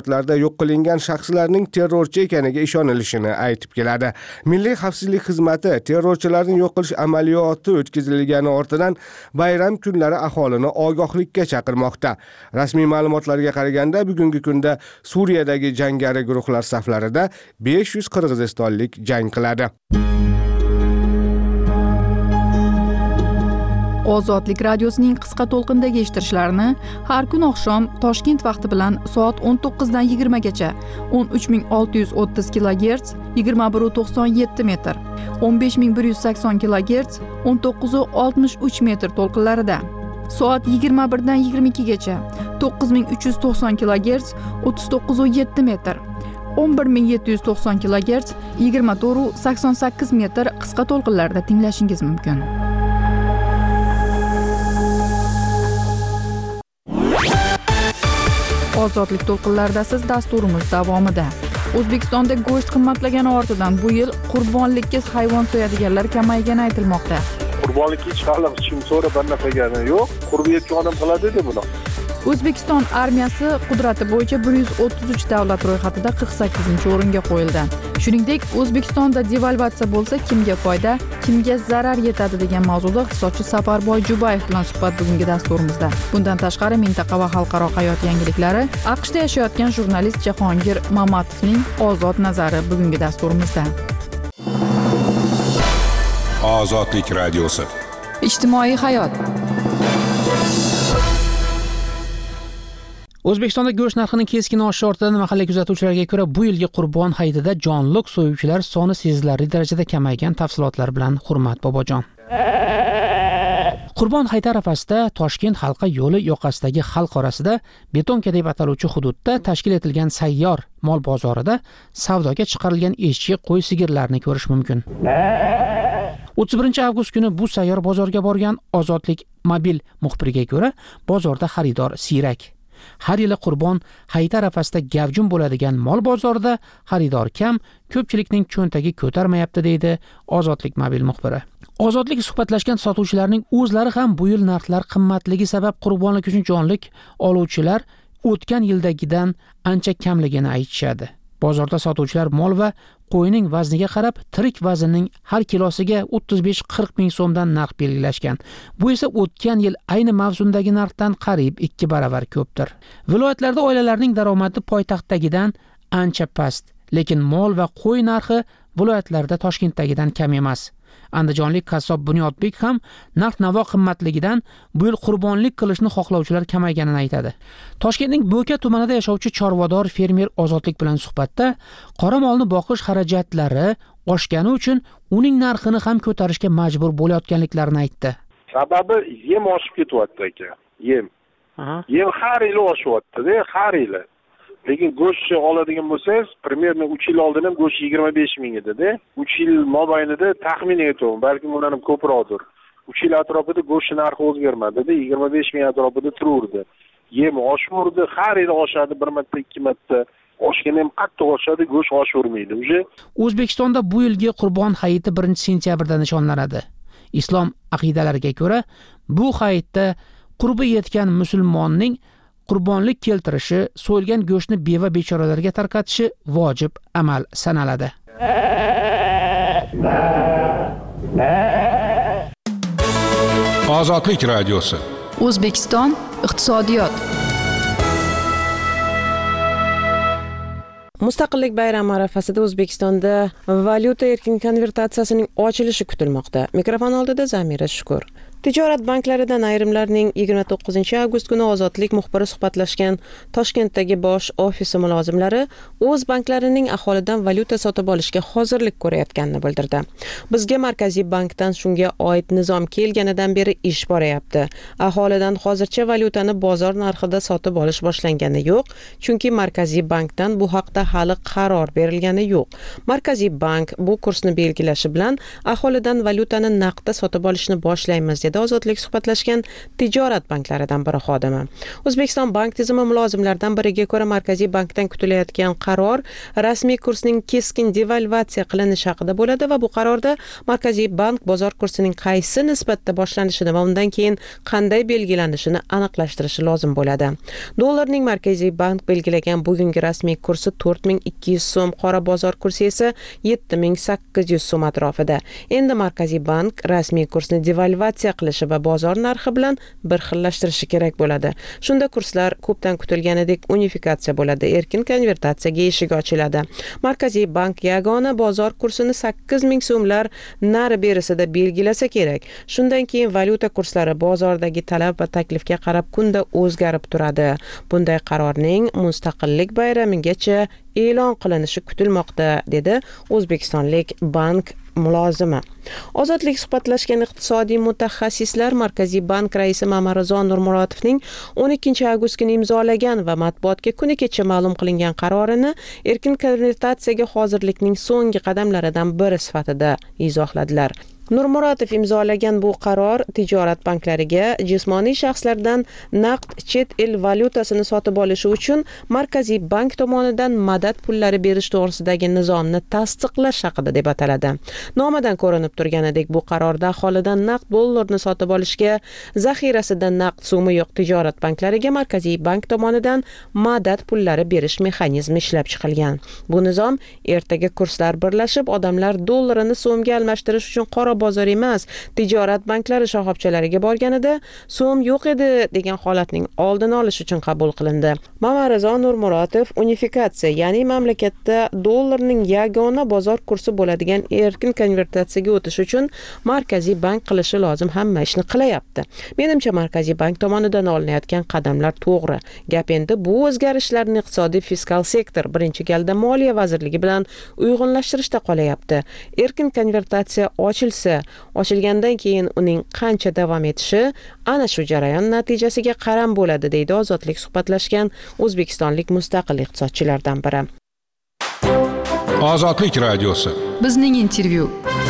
amaliyotlarda yo'q qilingan shaxslarning terrorchi ekaniga ishonilishini aytib keladi. Milliy xavfsizlik xizmati terrorchilarni yo'q qilish amaliyoti o'tkazilgani ortidan bayram kunlari aholini ogohlikka chaqirmoqda. Rasmiy ma'lumotlarga qaraganda bugungi kunda Suriyadagi jangari guruhlar saflarida besh yuz qirg'izistonlik jang qiladi. Ozodlik radiosining qisqa to'lqindagi eshittirishlarini har kun oqshom Toshkent vaqti bilan soat o'n to'qqizdan yigirma gacha o'n uch ming olti yuz o'ttiz kilogerts yigirma bir nuqta to'qson yetti metr, o'n besh ming bir yuz sakson kilogerts o'n to'qqiz nuqta oltmish uch metr to'lqinlarida, soat yigirma birdan yigirma ikki gacha to'qqiz ming uch yuz to'qson kilogerts o'ttiz to'qqiz nuqta yetti metr, o'n bir ming yetti yuz to'qson kilogerts yigirma to'rt nuqta sakson sakkiz metr qisqa to'lqinlarda tinglashingiz mumkin. Ozodlik to'lqinlarida siz dasturimiz davomida. O'zbekistonda go'sht qimmatlagani ortidan bu yil qurbonlikka hayvon so'yadiganlar kamaygani aytilmoqda. Qurbonlikka hech qanday chimso'ra barnaqagani yo'q. Qurbiyatga odam qiladi-da buni. O'zbekiston armiyasi qudrati bo'yicha bir yuz o'ttiz uch davlat ro'yxatida qirq sakkizinchi o'ringa qo'yildi. Shuningdek, O'zbekistonda devalvatsiya bo'lsa kimga foyda, kimga zarar yetadi degan mavzuda iqtisodchi Safarboy Jubayev bilan suhbat bugungi dasturimizda. Bundan tashqari mintaqa va xalqaro hayot yangiliklari, AQShda yashayotgan jurnalist Jahongir Mamatovning ozod nazari bugungi dasturimizda. Ozodlik radiosi. Ijtimoiy hayot. O'zbekistonda go'sht narxining keskin oshishi ortidan mahalliy kuzatuvchilarga ko'ra bu yilgi Qurbon hayitida jonliq so'yuvchilar soni sezilarli darajada kamaygan. Tafsilotlar bilan Hurmat Bobojon. Qurbon hayiti arafasida Toshkent halqa yo'li yoqasidagi xalq orasida betonka deb ataluvchi hududda tashkil etilgan sayyor mol bozorida savdoga chiqarilgan eshki, qo'y, sigirlarni ko'rish mumkin. o'ttiz birinchi avgust kuni bu sayyor bozorga borgan Ozodlik mobil muxbiriga ko'ra, bozorda xaridor siyrak. Har yili Qurbon hayiti arafasida gavjum bo'ladigan mol bozorida xaridor kam, ko'pchilikning cho'ntagi ko'tarmayapti deydi Ozodlik mobil muxbiri. Ozodlik suhbatlashgan sotuvchilarning o'zlari ham bu yil narxlar qimmatligi sabab qurbonlik uchun jonlik oluvchilar o'tgan yildagidan ancha kamligini aytishadi. Bozorda sotuvchilar mol va qo'yning vazniga qarab tirik vaznning har kilosiga o'ttiz besh qirq ming so'mdan narx belgilashgan. Bu esa o'tgan yil ayni mavsumdagi narxdan qariyb ikki baravar ko'pdir. Viloyatlarda oilalarning daromadi poytaxtdagidan ancha past, lekin mol va qo'y narxi viloyatlarda Toshkentdagidan kam emas. Andijonlik qassob Bunyodbek ham narx-navo qimmatligidan bu yil qurbonlik qilishni xohlovchilar kamayganini aytadi. Toshkentning Bo'ka tumanida yashovchi chorvador fermer Ozodlik bilan suhbatda qora molni boqish xarajatlari oshgani uchun uning narxini ham ko'tarishga majbur bo'layotganliklarini aytdi. Sababi yem oshib ketyapti aka. Yem. Yem har yil oshyapti-da, har yil. Lekin go'shtni oladigan bo'lsangiz, примерно uch yil oldin ham go'sht yigirma besh ming edi-da. uch yil mobaynida taxmin aytaman, balki undan ham ko'proqdir. uch yil atrofida go'sht narxi o'zgarmadi-da, yigirma besh ming atrofida turardi. Yem oshverdi, har yil oshadi, bir marta, ikki marta. Oshgani ham qattiq oshadi, go'sht oshavermaydi. Uje O'zbekistonda bu yilgi Qurbon hayiti birinchi sentyabrda nishonlanadi. Islom aqidalariga ko'ra, bu hayitda qurbi yetgan musulmonning qurbonlik keltirishi, so'yilgan go'shtni beva bechoralarga tarqatishi vojib amal sanaladi. Ozodlik radiosi. O'zbekiston iqtisodiyot. Mustaqillik bayrami arafasida O'zbekistonda valyuta erkin konvertatsiyasining ochilishi kutilmoqda. Mikrofon oldida Zamira Shukur. Tijorat banklaridan ayrimlarning yigirma to'qqizinchi avgust kuni Ozodlik muxbiri suhbatlashgan Toshkentdagi bosh ofisi mulozimlari o'z banklarining aholidan valyuta sotib olishga hozirlik ko'rayotganini bildirdi. Bizga Markaziy bankdan shunga oid nizom kelganidan beri ish borayapti. Aholidan hozircha valyutani bozor narxida sotib olish boshlangani yo'q, chunki Markaziy bankdan bu haqda hali qaror berilgani yo'q. Markaziy bank bu kursni belgilashi bilan aholidan valyutani naqdda sotib olishni boshlaymiz dedi dedi Ozodlik suhbatlashgan tijorat banklaridan biri xodimi. O'zbekiston bank tizimi mulozimlaridan biriga ko'ra, Markaziy bankdan kutilayotgan qaror rasmiy kursning keskin devalvatsiya qilinishi haqida bo'ladi va bu qarorda Markaziy bank bozor kursining qaysi nisbatda boshlanishini va undan keyin qanday belgilanishini aniqlashtirishi lozim bo'ladi. Dollarning Markaziy bank belgilagan bugungi rasmiy kursi to'rt ming ikki yuz so'm, qora bozor kursi esa yetti ming sakkiz yuz so'm atrofida. Endi Markaziy bank rasmiy kursni devalvatsiya qilishi va bozor narxi bilan bir xillashtirishi kerak bo'ladi. Shunda kurslar ko'pdan kutilganidek unifikatsiya bo'ladi, erkin konvertatsiyaga eshik ochiladi. Markaziy bank yagona bozor kursini sakkiz ming so'mlar nari berisida belgilasa kerak. Shundan keyin valyuta kurslari bozordagi talab va taklifga qarab kunda o'zgarib turadi. Bunday qarorning mustaqillik bayramigacha e'lon qilinishi kutilmoqda, dedi O'zbekistonlik bank mulozimi. Ozodlik suhbatlashgan iqtisodiy mutaxassislar Markaziy bank raisi Mamarizo Nurmurotovning o'n ikkinchi avgust kuni imzolagan va matbuotga kuni kecha ma'lum qilingan qarorini erkin konvertatsiyaga hozirlikning so'nggi qadamlaridan biri sifatida izohladilar. Nurmurotov imzolagan bu qaror tijorat banklariga jismoniy shaxslardan naqd chet el valyutasini sotib olishi uchun Markaziy bank tomonidan madad pullari berish to'g'risidagi nizomni tasdiqlash haqida deb ataladi. Nomidan ko'rinib turganidek, bu qarorda aholidan naqd dollarni sotib olishga, zaxirasida naqd so'mi yo'q tijorat banklariga Markaziy bank tomonidan madad pullari berish mexanizmi ishlab chiqilgan. Bu nizom ertaga kurslar birlashib, odamlar dollarini so'mga almashtirish uchun qora bozor emas, tijorat banklari shoxobchalariga borganida so'm yo'q edi degan holatning oldini olish uchun qabul qilindi. Mamarizo Nurmuratov unifikatsiya, ya'ni mamlakatda dollarning yagona bozor kursi bo'ladigan erkin konvertatsiyaga o'tish uchun Markaziy bank qilishi lozim hamma ishni qilyapti. Menimcha Markaziy bank tomonidan olinayotgan qadamlar to'g'ri. Gap endi bu o'zgarishlarni iqtisodiy fiskal sektor birinchi galda Moliya vazirligi bilan uyg'unlashtirishda qolyapti. Erkin konvertatsiya ochilsa, ochilgandan keyin uning qancha davom etishi ana shu jarayon natijasiga qaram bo'ladi, deydi Ozodlik suhbatlashgan o'zbekistonlik mustaqil iqtisodchilardan biri. Ozodlik radiosi. Bizning intervyu.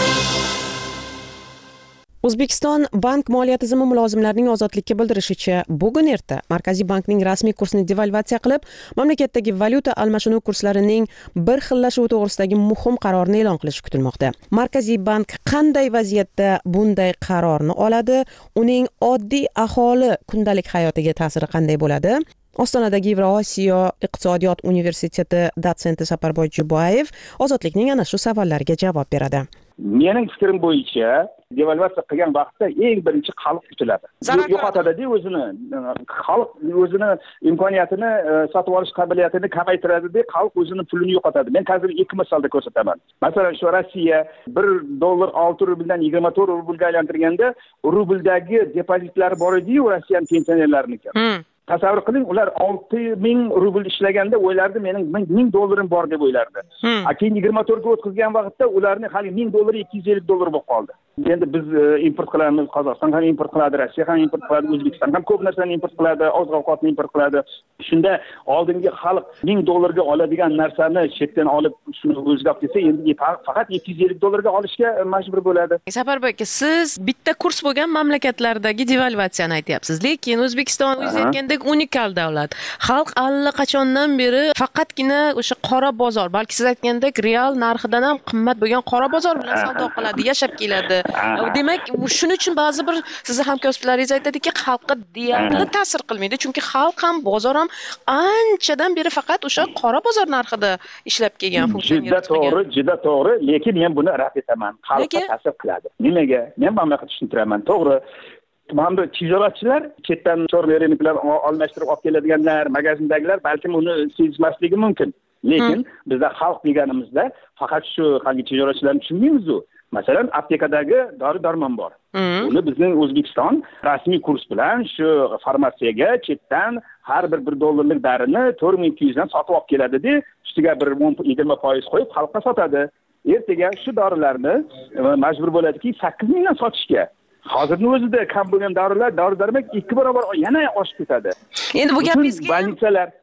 O'zbekiston bank moliya tizimi mulozimlarining ozodlikka bildirishicha, bugun erta Markaziy bankning rasmiy kursni devalvatsiya qilib, mamlakatdagi valyuta almashinuv kurslarining bir xillashuvi to'g'risidagi muhim qarorni e'lon qilishi kutilmoqda. Markaziy bank qanday vaziyatda bunday qarorni oladi? Uning oddiy aholi kundalik hayotiga ta'siri qanday bo'ladi? Ostonadagi Yevrosiyo iqtisodiyot universiteti dotsenti Saparboy Jubayev Ozodlikning ana shu savollariga javob beradi. Mening fikrim bo'yicha, devalvatsiya qilgan vaqtda eng birinchi xalq kutiladi. Yo'qotadi-da o'zini, xalq o'zini imkoniyatini, sotib olish qobiliyatini kamaytiradi-da, xalq o'zini pulini yo'qotadi. Men hozir ikki misolda ko'rsataman. Masalan, shu Rossiya bir dollar olti rubldan yigirma to'rt rublga aylantirganda, rubldagi depozitlari bor edi-yu, Rossiyaning pensionerlariniki. Tasavvur qiling, ular olti ming rubl ishlaganda o'ylardi, mening ming dollarim bor deb o'ylardi. A keyin yigirma to'rt ga o'tkazgan vaqtda ularning hali ming dollar ikki yuz ellik dollar bo'lib qoldi. Endi biz import qilamiz, Qozog'iston ham import qiladi, Rossiya ham import qiladi, O'zbekiston ham ko'p narsani import qiladi, oziq-ovqatni import qiladi. Shunda oldingi xalq ming dollarga oladigan narsani chetdan olib shuni o'ziga olib kelsa, endi faqat ikki yuz ellik dollarga olishga majbur bo'ladi. Saparboy aka, siz bitta kurs bo'lgan mamlakatlardagi devalvatsiyani aytyapsiz, lekin O'zbekiston o'zi aytgandek unikal davlat. Xalq allaqachondan beri faqatgina o'sha qora bozor, balki siz aytgandek real narxidan ham qimmat bo'lgan qora bozor bilan savdo qiladi, yashab keladi. Demak, shuning uchun ba'zi bir sizning hamkasblaringiz aytadiki, xalqqa deyarli ta'sir qilmaydi, chunki xalq ham bozor ham anchadan beri faqat o'sha qora bozor narxida ishlab kelgan, funksiyonirib kelgan. Juda to'g'ri, juda to'g'ri, lekin men buni rad etaman. Xalqqa ta'sir qiladi. Nimaga? Men mana bunaqa tushuntiraman. To'g'ri. Mana tijoratchilar chetdan chorli rynoklar almashtirib olib keladiganlar, magazindagilar balkim uni sezmasligi mumkin. Lekin bizda xalq deganimizda faqat shu qanday tijoratchilarni tushunmaymiz-ku. Masalan, aptekadagi dori-darmon bor. Uni bizning O'zbekiston rasmiy kurs bilan shu farmatsiyaga chetdan har bir bir dollarlik darini to'rt ming ikki yuz dan sotib olib keladi-da, ustiga bir yigirma foiz qo'yib xalqqa sotadi. Ertaga shu dorilarni majbur bo'ladiki, sakkiz ming dan sotishga. Hozirning o'zida kam bo'lgan dorilar, dori-darmon ikki barobar yana oshib ketadi. Endi bu gapingizga больницаlar,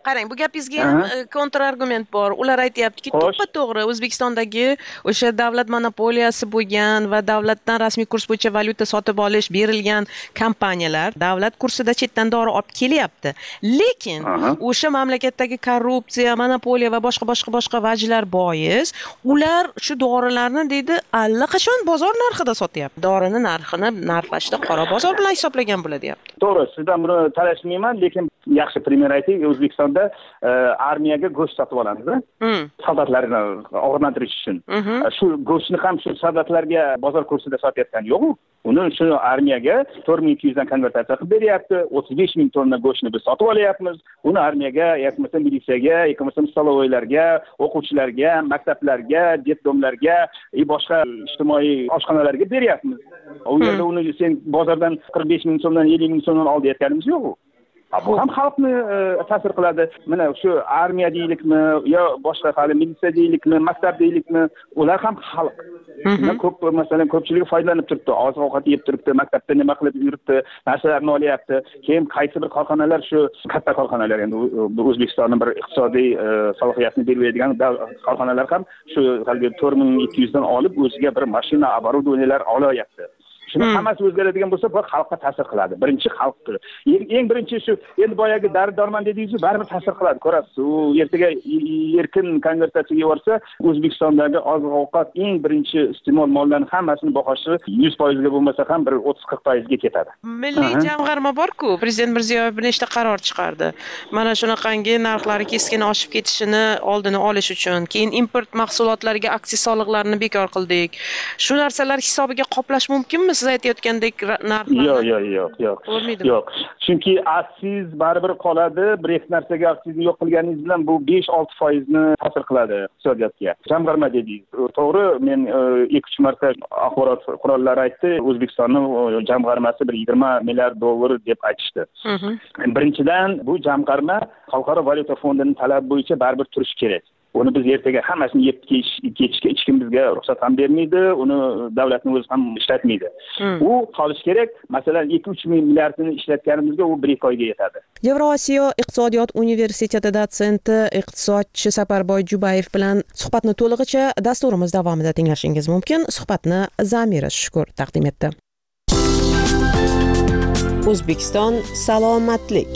qarang, bu gapingizga ham kontra argument bor. Ular aytayaptiki, to'ppa-to'g'ri O'zbekistondagi o'sha davlat monopoliyasi bo'lgan va davlatdan rasmiy kurs bo'yicha valyuta sotib olish berilgan kompaniyalar davlat kursida chetdan dori olib kelyapti. Lekin o'sha mamlakatdagi korrupsiya, monopoliya va boshqa boshqa boshqa vajlar bois ular shu dorilarni deydi allaqachon bozor narxida sotyapti. Dorini narxini narxlashda qora bozor bilan hisoblagan bo'ladi deyapti. To'g'ri, sizdan buni talashmayman, lekin yaxshi primer ayting. O'zbekistonda armiyaga go'sht sotib olamiz, soldatlarni og'irlantirish uchun. Shu go'shtni ham shu soldatlarga bozor kursida sotayotgan yo'qmi? Uni shu armiyaga to'rt ming ikki yuz dan konvertatsiya qilib beryapti. o'ttiz besh ming tonna go'shtni biz sotib olyapmiz. Uni armiyaga, yoki bo'lmasa militsiyaga, yoki bo'lmasa stolovoylarga, o'quvchilarga, maktablarga, detdomlarga, boshqa ijtimoiy oshxonalarga beryapmiz. U yerda uni sen bozordan qirq besh ming so'mdan ellik ming so'mdan ol deyotganimiz yo'q-ku. Bu ham xalqni ta'sir qiladi. Mana shu armiya deylikmi, yo boshqa hali militsiya deylikmi, maktab deylikmi, ular ham xalq. Shundan ko'p, masalan, ko'pchiligi foydalanib turibdi. Oziq ovqat yeb turibdi, maktabda nima qilib yuribdi, narsalarni olyapti. Keyin qaysi bir korxonalar, shu katta korxonalar, endi O'zbekistonning bir iqtisodiy salohiyatini beradigan korxonalar ham shu to'rt ming ikki yuz dan olib o'ziga bir mashina, оборудованиялар olyapti. Shuni hammasi o'zgaradigan bo'lsa, bu xalqqa ta'sir qiladi. Birinchi xalqqa. Eng birinchi shu endi boyagi dori-dormon dedingiz-ku, baribir ta'sir qiladi. Ko'rasiz, u ertaga erkin konvertatsiyaga borsa, O'zbekistondagi oziq-ovqat eng birinchi iste'mol mollarini hammasini bahosi yuz foiz ga bo'lmasa ham bir o'ttiz qirq foiz ga ketadi. Milliy jamg'arma bor-ku, Prezident Mirziyoyev bir nechta qaror chiqardi. Mana shunaqangi narxlari keskin oshib ketishini oldini olish uchun, keyin import mahsulotlariga aksiz soliqlarini bekor qildik. Shu narsalar hisobiga qoplash mumkinmi? Siz aytayotgandek narxlar? Yo'q, yo'q, yo'q, yo'q. Yo'q. Chunki aksiz baribir qoladi. Bir ikki narsaga aksizni yo'q qilganingiz bilan bu besh olti foiz ni ta'sir qiladi iqtisodiyotga. Jamg'arma dedingiz. To'g'ri, men ikki uch marta axborot qurollari aytdi, O'zbekistonning jamg'armasi bir yigirma milliard dollar deb aytishdi. Birinchidan bu jamg'arma Xalqaro valyuta fondining talabi bo'yicha baribir turishi kerak. Uni biz ertaga hammasini yeb ketishga hech kim bizga ruxsat ham bermaydi, uni davlatning o'zi ham ishlatmaydi. U qolish kerak. Masalan, ikki uch ming milliardni ishlatganimizga u bir ikki oyga yetadi. Yevrosiyo iqtisodiyot universiteti dotsenti iqtisodchi Saparboy Jubayev bilan suhbatni to'lig'icha dasturimiz davomida tinglashingiz mumkin. Suhbatni Zamira Shukur taqdim etdi. O'zbekiston salomatlik.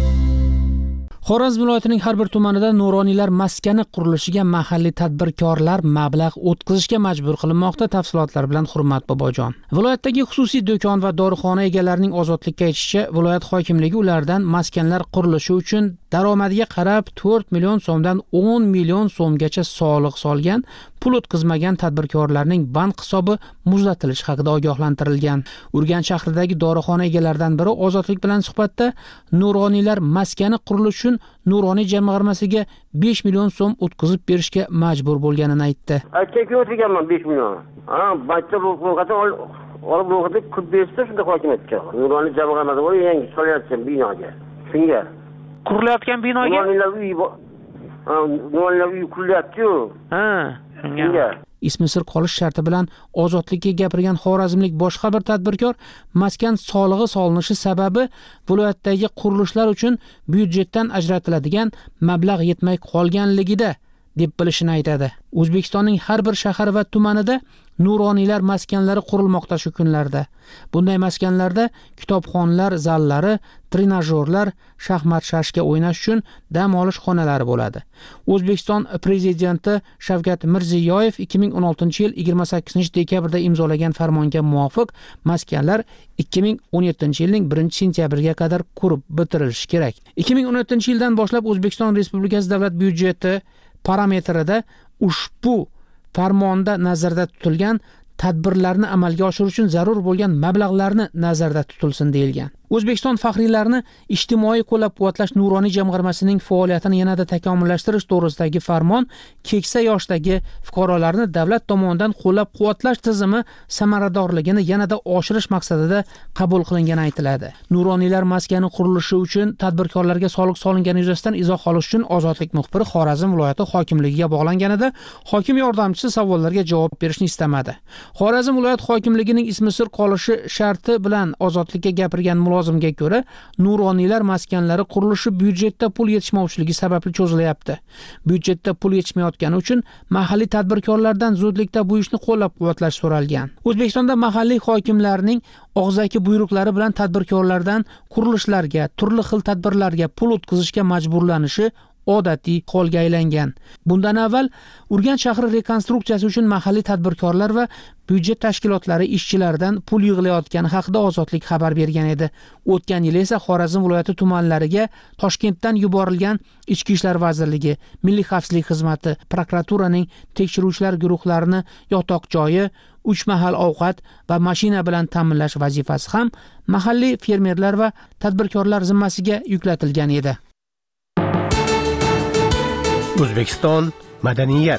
Xorazm viloyatining har bir tumanida nuroniylar maskani qurilishiga mahalliy tadbirkorlar mablag' o'tkazishga majbur qilinmoqda. Tafsilotlar bilan Hurmat Bobojon. Viloyatdagi xususiy do'kon va dorixona egalarining ozodlikka aytishicha, viloyat hokimligi ulardan maskanlar qurilishi uchun daromadiga qarab to'rt million so'mdan o'n million so'mgacha soliq solgan, pul o'tkazmagan tadbirkorlarning bank hisobi muzlatilishi haqida ogohlantirilgan. Urganch shahridagi dorixona egalaridan biri Ozodlik bilan suhbatda nuroniylar maskani qurilishi uchun Nuroniy jamg'armasiga besh million so'm o'tkazib berishga majbur bo'lganini aytdi. Aytga o'tganman besh million. Ha, maktab o'quvchisi olib o'qitib pul bersa shunda hokimiyatga. Nuroniy jamg'armasi bor, yangi solayotgan binoga. Shunga qurilayotgan binoga Nuroniylar uyi bor. Ha, Nuroniylar uyi qurilyapti-ku. Ha, shunga. Ismi sir qolish sharti bilan Ozodlikka gapirgan xorazmlik boshqa bir tadbirkor maskan solig'i solinishi sababi viloyatdagi qurilishlar uchun byudjetdan ajratiladigan mablag' yetmay qolganligida deb bilishini aytadi. O'zbekistonning har bir shahar va tumanida nuroniylar maskanlari qurilmoqda shu kunlarda. Bunday maskanlarda kitobxonlar zallari, trenajyorlar, shaxmat shashka o'ynash uchun dam olish xonalari bo'ladi. O'zbekiston prezidenti Shavkat Mirziyoyev ikki ming o'n oltinchi yil yigirma sakkizinchi dekabrda imzolagan farmonga muvofiq maskanlar ikki ming o'n yettinchi yilning birinchi sentyabriga qadar qurib bitirilishi kerak. ikki ming o'n yettinchi yildan boshlab O'zbekiston Respublikasi davlat byudjeti parametrida ushbu farmonda nazarda tutilgan tadbirlarni amalga oshirish uchun zarur bo'lgan mablag'larni nazarda tutilsin deyilgan. O'zbekiston faxriylarini ijtimoiy qo'llab-quvvatlash nuroniy jamg'armasining faoliyatini yanada takomillashtirish to'g'risidagi farmon keksa yoshdagi fuqarolarni davlat tomonidan qo'llab-quvvatlash tizimi samaradorligini yanada oshirish maqsadida qabul qilingani aytiladi. Nuroniylar maskani qurilishi uchun tadbirkorlarga soliq solingani yuzasidan izoh olish uchun Ozodlik muxbiri Xorazm viloyati hokimligiga bog'langanida hokim yordamchisi savollarga javob berishni istamadi. Xorazm viloyat hokimligining ismi sir qolishi sharti bilan Ozodlikka gapirgan mulozim lavozimiga ko'ra nuroniylar maskanlari qurilishi byudjetda pul yetishmovchiligi sababli cho'zilyapti. Byudjetda pul yetishmayotgani uchun mahalliy tadbirkorlardan zudlikda bu ishni qo'llab-quvvatlash so'ralgan. O'zbekistonda mahalliy hokimlarning og'zaki buyruqlari bilan tadbirkorlardan qurilishlarga, turli xil tadbirlarga pul o'tkazishga majburlanishi odatiy holga aylangan. Bundan avval Urganch shahri rekonstruksiyasi uchun mahalliy tadbirkorlar va byudjet tashkilotlari ishchilaridan pul yig'ilayotgani haqida Ozodlik xabar bergan edi. O'tgan yil esa Xorazm viloyati tumanlariga Toshkentdan yuborilgan Ichki ishlar vazirligi, Milliy xavfsizlik xizmati, prokuraturaning tekshiruvchilar guruhlarini yotoq joyi, uch mahal ovqat va mashina bilan ta'minlash vazifasi ham mahalliy fermerlar va tadbirkorlar zimmasiga yuklatilgan edi. O'zbekiston madaniyat.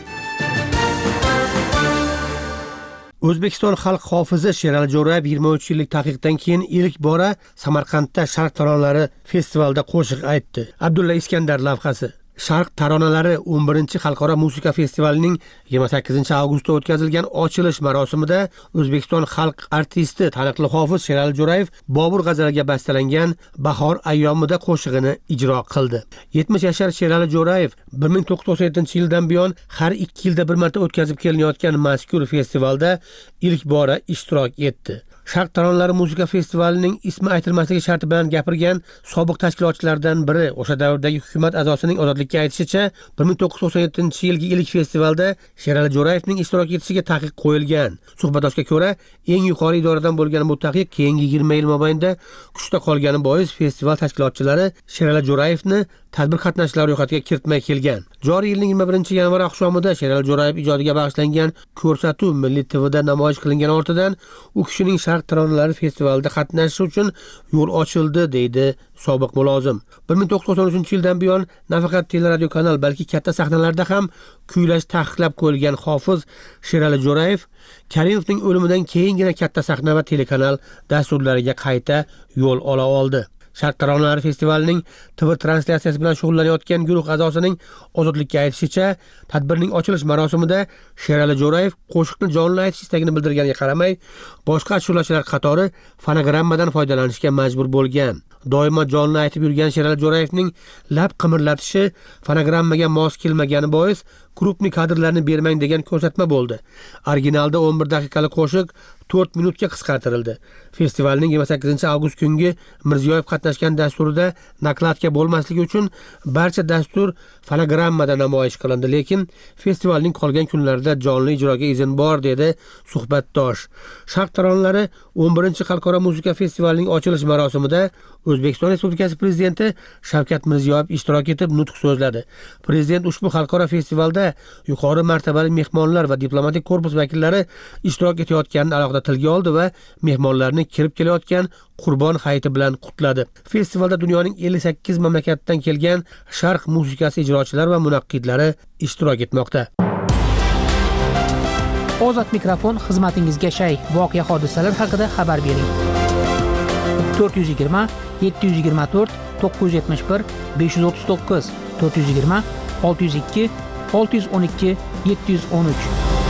O'zbekiston xalq hofizi Sherali Jo'rayev yigirma uch yillik taqiqdan keyin ilk bora Samarqandda Sharq taronalari festivalida qo'shiq aytdi. Abdulla Iskandar lavhasi. Sharq taronalari o'n birinchi xalqaro musiqa festivalining yigirma sakkizinchi avgustda o'tkazilgan ochilish marosimida O'zbekiston xalq artisti taniqli hofiz Sherali Jo'rayev Bobur g'azaliga bastalangan Bahor ayyomida qo'shig'ini ijro qildi. yetmish yashar Sherali Jo'rayev bir ming to'qqiz yuz to'qson yettinchi yildan buyon har ikki yilda bir marta o'tkazib kelinayotgan mazkur festivalda ilk bora ishtirok etdi. Sharq taronalari musiqa festivalining ismi aytilmasligi sharti bilan gapirgan sobiq tashkilotchilardan biri o'sha davrdagi hukumat a'zosining Ozodlikka aytishicha, bir ming to'qqiz yuz to'qson yettinchi yilgi ilk festivalda Sherali Jo'rayevning ishtirok etishiga taqiq qo'yilgan. Suhbatdoshga ko'ra, eng yuqori idoradan bo'lgan bu taqiq keyingi yigirma yil mobaynida kuchda qolgani bois festival tashkilotchilari Sherali Jo'rayevni tadbir qatnashchilari ro'yxatiga kiritmay kelgan. Joriy yilning yigirma birinchi yanvar oqshomida Sherali Jo'rayev ijodiga bag'ishlangan ko'rsatuv Milliy T V'da namoyish qilingan ortidan u kishining Sharq taronalari festivalida qatnashishi uchun yo'l ochildi, deydi sobiq mulozim. bir ming to'qqiz yuz to'qson uchinchi yildan buyon nafaqat teleradio kanal, balki katta sahnalarda ham kuylash taqiqlab qo'yilgan hofiz Sherali Jo'rayev Karimovning o'limidan keyingina katta sahna va telekanal dasturlariga qayta yo'l ola oldi. Sharq taronalari festivalining T V translyatsiyasi bilan shug'ullanayotgan guruh a'zosining Ozodlikka aytishicha, tadbirning ochilish marosimida Sherali Jo'rayev qo'shiqni jonli aytish istagini bildirganiga qaramay, boshqa ashulachilar qatori fonogrammadan foydalanishga majbur bo'lgan. Doimo jonli aytib yurgan Sherali Jo'rayevning lab qimirlatishi fonogrammaga mos kelmagani bois krupniy kadrlarni bermang degan ko'rsatma bo'ldi. Originalda o'n bir daqiqalik qo'shiq to'rt minutga qisqartirildi. Festivalning yigirma sakkizinchi avgust kungi Mirziyoyev qatnashgan dasturida nakladka bo'lmasligi uchun barcha dastur fonogrammada namoyish qilindi, lekin festivalning qolgan kunlarida jonli ijroga izn bor, dedi suhbatdosh. Sharq taronalari o'n birinchi xalqaro musiqa festivalining ochilish marosimida O'zbekiston Respublikasi prezidenti Shavkat Mirziyoyev ishtirok etib nutq so'zladi. Prezident ushbu xalqaro festivalda yuqori martabali mehmonlar va diplomatik korpus vakillari ishtirok etayotganini alohida tilga oldi va mehmonlarni kirib kelayotgan Qurbon hayiti bilan qutladi. Festivalda dunyoning ellik sakkiz mamlakatidan kelgan sharq musiqasi ijrochilari va munaqqidlari ishtirok etmoqda. Ozod mikrofon xizmatingizga shay. Voqea hodisalar haqida xabar bering. to'rt yuz yigirma yetti yuz yigirma to'rt to'qqiz yuz yetmish bir besh yuz o'ttiz to'qqiz to'rt yuz yigirma olti yuz ikki olti yuz o'n ikki yetti yuz o'n uch.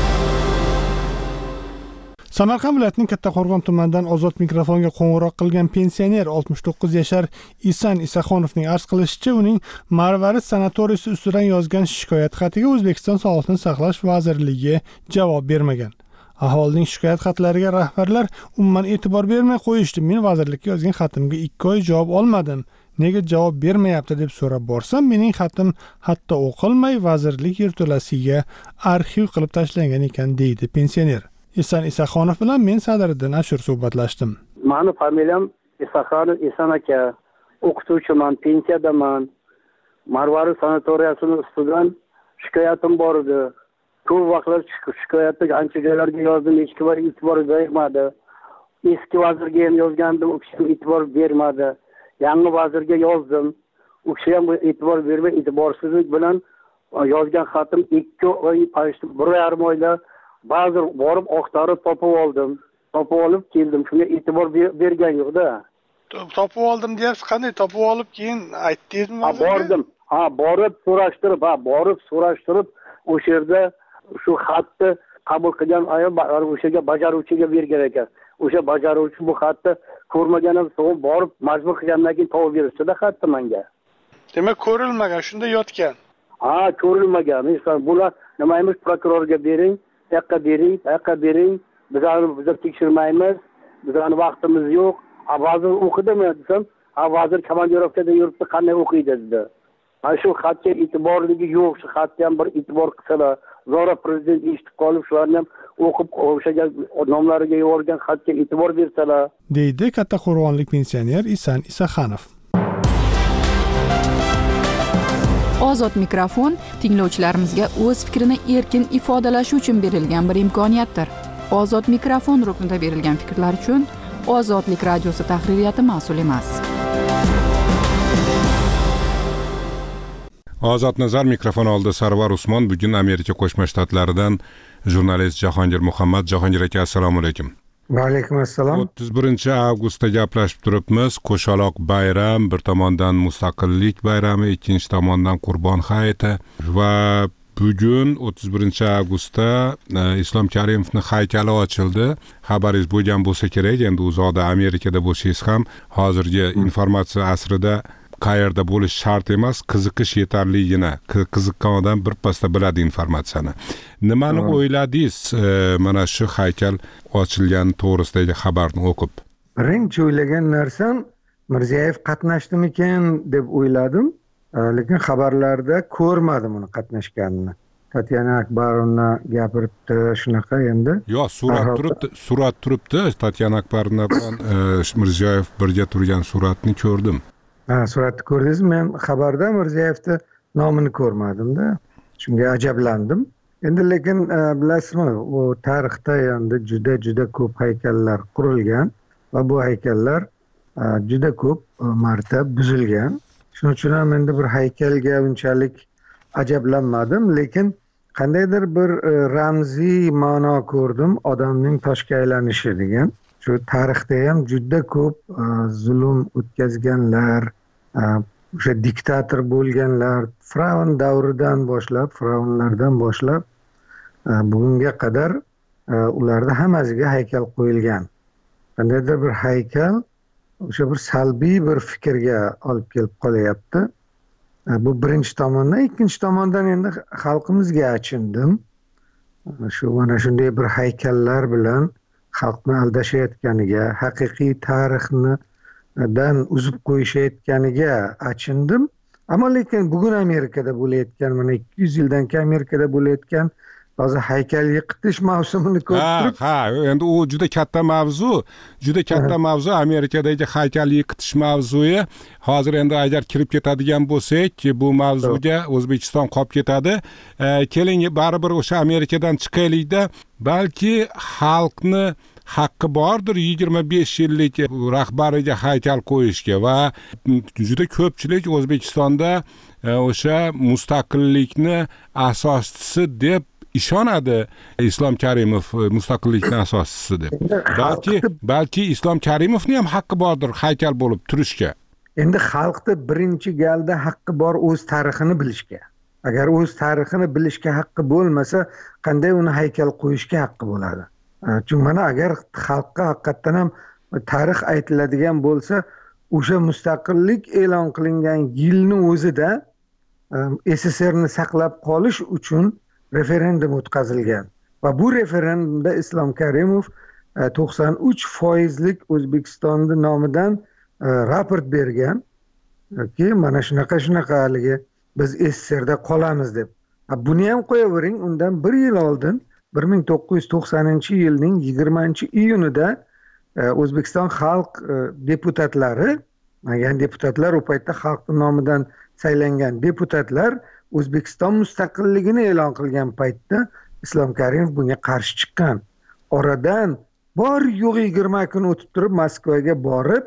Samarqand viloyatining Kattaqo'rg'on tumanidan Ozod mikrofonga qo'ng'iroq qilgan pensioner oltmish to'qqiz yashar Isan Isaxonovning arz qilishicha, uning Marvarid sanatoriysi ustidan yozgan shikoyat xatiga O'zbekiston Sog'liqni saqlash vazirligi javob bermagan. Aholining shikoyat xatlariga rahbarlar umuman e'tibor bermay qo'yishdi. Men vazirlikka yozgan xatimga ikki oy javob olmadim. Nega javob bermayapti deb so'rab borsam, mening xatim hatto o'qilmay vazirlik yerto'lasiga arxiv qilib tashlangan ekan, deydi pensioner. Isan Isaxonov bilan men Sadriddin Ashur suhbatlashdim. Mani familiyam Isaxonov Isan aka. O'qituvchiman, pensiyadaman. Marvarid sanatoriyasining ustidan shikoyatim bor edi. Ko'p vaqtlar shikoyatni ancha joylarga yozdim, hech kim e'tibor bermadi. Eski vazirga ham yozgandim, u kishi e'tibor bermadi. Yangi vazirga yozdim, u kishi ham e'tibor bermay, e'tiborsizlik bilan yozgan xatim ikki oy, bir yarim oyda ba'zi borib oqtarib topib oldim. Topib olib keldim. Shunga e'tibor bergan yo'q-da. Topib oldim deyapsiz, qanday topib olib keyin aytdingizmi? Ha, bordim. Ha, borib so'rashtirib, ha, borib so'rashtirib o'sha yerda shu xatni qabul qilgan ayol o'shaga bajaruvchiga bergan ekan. o'sha bajaruvchi bu xatni ko'rmaganim so'ng borib majbur qilgandan keyin topib berishdi-da xatni menga. Demak, ko'rilmagan, shunda yotgan. Ha, ko'rilmagan. Inson bular nimaymiz prokurorga bering, bu yoqqa bering, bu yoqqa bering. Bizlarni biz tekshirmaymiz. Bizlarni vaqtimiz yo'q. Ha, vazir o'qidimi desam, ha, vazir komandirovkada yuribdi, qanday o'qiydi dedi. Mana shu xatga e'tiborligi yo'q, shu xatga ham bir e'tibor qilsalar, zora prezident eshitib qolib, shularni ham o'qib o'shaga nomlariga yuborgan xatga e'tibor bersalar, deydi Kattaqo'rg'onlik pensioner Isan Isaxanov. Ozod mikrofon tinglovchilarimizga o'z fikrini erkin ifodalashi uchun berilgan bir imkoniyatdir. Ozod mikrofon ruknida berilgan fikrlar uchun Ozodlik radiosi tahririyati mas'ul emas. Ozod nazar mikrofon oldi. Sarvar Usmon bugun Amerika Qo'shma Shtatlaridan jurnalist Jahongir Muhammad. Jahongir aka, assalomu alaykum. Va alaykum assalom. o'ttiz birinchi avgustda gaplashib turibmiz. Qo'shaloq bayram, bir tomondan mustaqillik bayrami, ikkinchi tomondan Qurbon hayiti va bugun o'ttiz birinchi avgustda Islom Karimovning haykali ochildi. Xabaringiz bo'lgan bo'lsa kerak, endi uzoqda Amerikada bo'lsangiz ham hozirgi informatsiya asrida qayerda bo'lish shart emas, qiziqish yetarligina. Qiziqqan odam birpasda biladi informatsiyani. Nimani o'yladingiz mana shu haykal ochilgani to'g'risidagi xabarni o'qib? Birinchi o'ylagan narsam Mirziyoyev qatnashdimikan deb o'yladim, lekin xabarlarda ko'rmadim uni qatnashganini. Tatyana Akbarovna gapiribdi shunaqa endi. Yo'q, surat turibdi, surat turibdi. Tatyana Akbarovna bilan Mirziyoyev birga turgan suratni ko'rdim. Ha, suratni ko'rdingizmi? Men xabarda Mirziyoyevni nomini ko'rmadim-da. Shunga ajablandim. Endi lekin bilasizmi, u tarixda endi juda juda ko'p haykallar qurilgan va bu haykallar juda ko'p marta buzilgan. Shuning uchun ham endi bir haykalga unchalik ajablanmadim, lekin qandaydir bir ramziy ma'no ko'rdim, odamning toshga aylanishi degan. Shu tarixda ham juda ko'p zulm o'tkazganlar, o'sha diktator bo'lganlar, Firavn davridan boshlab, Firavnlardan boshlab bugunga qadar ularda hammasiga haykal qo'yilgan. Qandaydir bir haykal o'sha bir salbiy bir fikrga olib kelib qolyapti. Bu birinchi tomondan, ikkinchi tomondan endi xalqimizga achindim. Shu mana shunday bir haykallar bilan xalqni aldashayotganiga, haqiqiy tarixni dan uzib qo'yishayotganiga achindim. Ammo lekin bugun Amerikada bo'layotgan, mana ikki yuz yildan keyin Amerikada bo'layotgan hozir haykal yiqitish mavsumini ko'rib turib, ha, endi u juda katta mavzu, juda katta mavzu Amerikadagi haykal yiqitish mavzusi. Hozir endi agar kirib ketadigan bo'lsak, bu mavzuga O'zbekiston qolib ketadi. Keling, baribir o'sha Amerikadan chiqaylik-da, balki xalqni haqqi bordir yigirma besh yillik rahbariga haykal qo'yishga va juda ko'pchilik O'zbekistonda o'sha mustaqillikni asoschisi deb ishonadi. Islom Karimov mustaqillikning asoschisi deb. Balki balki Islom Karimovning ham haqqi bordir haykal bo'lib turishga. Endi xalqda birinchi galda haqqi bor o'z tarixini bilishga. Agar o'z tarixini bilishga haqqi bo'lmasa, qanday uni haykal qo'yishga haqqi bo'ladi? Chunki mana agar xalqqa haqiqatan ham tarix aytiladigan bo'lsa, o'sha mustaqillik e'lon qilingan yilning o'zida S S R ni saqlab qolish uchun referendum o'tkazilgan va bu referendumda Islom Karimov to'qson uch foizlik O'zbekistonning nomidan raport bergan ki mana shunaqa shunaqa haligi biz S S R da qolamiz deb. Buni ham qo'yavering, undan bir yil oldin bir ming to'qqiz yuz to'qsoninchi yilning yigirmanchi iyunida O'zbekiston xalq deputatlari, ya'ni deputatlar u paytda xalqning nomidan saylangan deputatlar O'zbekiston mustaqilligini e'lon qilgan paytda Islom Karimov bunga qarshi chiqqan. Oradan bor yo'q yigirma kun o'tib turib Moskvaga borib,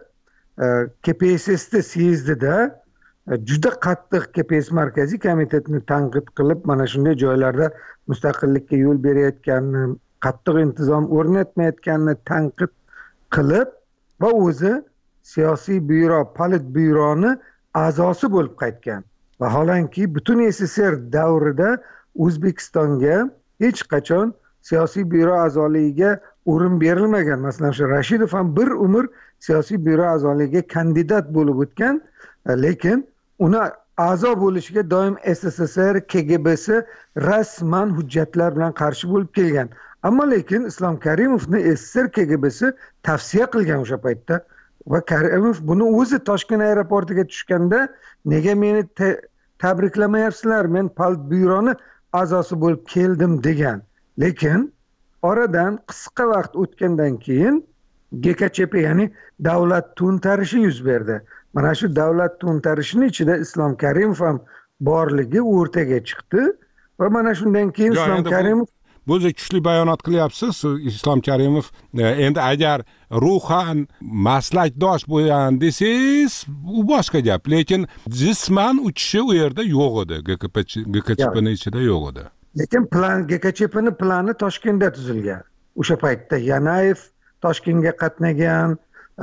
K P S S syezdida juda qattiq K P S markaziy komitetini tanqid qilib, mana shunday joylarda mustaqillikka yo'l berayotganini, qattiq intizom o'rnatmayotganini tanqid qilib va o'zi siyosiy byuro, polit byuroni a'zosi bo'lib qaytgan. Vaholanki butun S S R davrida O'zbekistonga hech qachon siyosiy byuro a'zoligiga o'rin berilmagan. Masalan, shu Rashidov ham bir umr siyosiy byuro a'zoligiga kandidat bo'lib o'tgan, lekin uni a'zo bo'lishiga doim S S S R K G B'si rasman hujjatlar bilan qarshi bo'lib kelgan. Ammo lekin Islom Karimovni S S R K G B'si tavsiya qilgan o'sha paytda va Karimov buni o'zi Toshkent aeroportiga tushganda nega meni tabriklamayapsizlar, men politbyuroni a'zosi bo'lib keldim degan. Lekin oradan qisqa vaqt o'tgandan keyin G K Ch P, ya'ni davlat to'ntarishi yuz berdi. Mana shu davlat to'ntarishining ichida Islom Karimov ham borligi o'rtaga chiqdi va mana shundan keyin Islom Karimov bu o'zi kuchli bayonot qilyapsiz. Islom Karimov endi agar ruhan maslakdosh bo'lgan desangiz, u boshqa gap, lekin jisman uchishi u yerda yo'q edi. G K Ch P'ning ichida yo'q edi. Lekin plan G K Ch P'ning plani Toshkentda tuzilgan. O'sha paytda Yanayev Toshkentga qatnagan,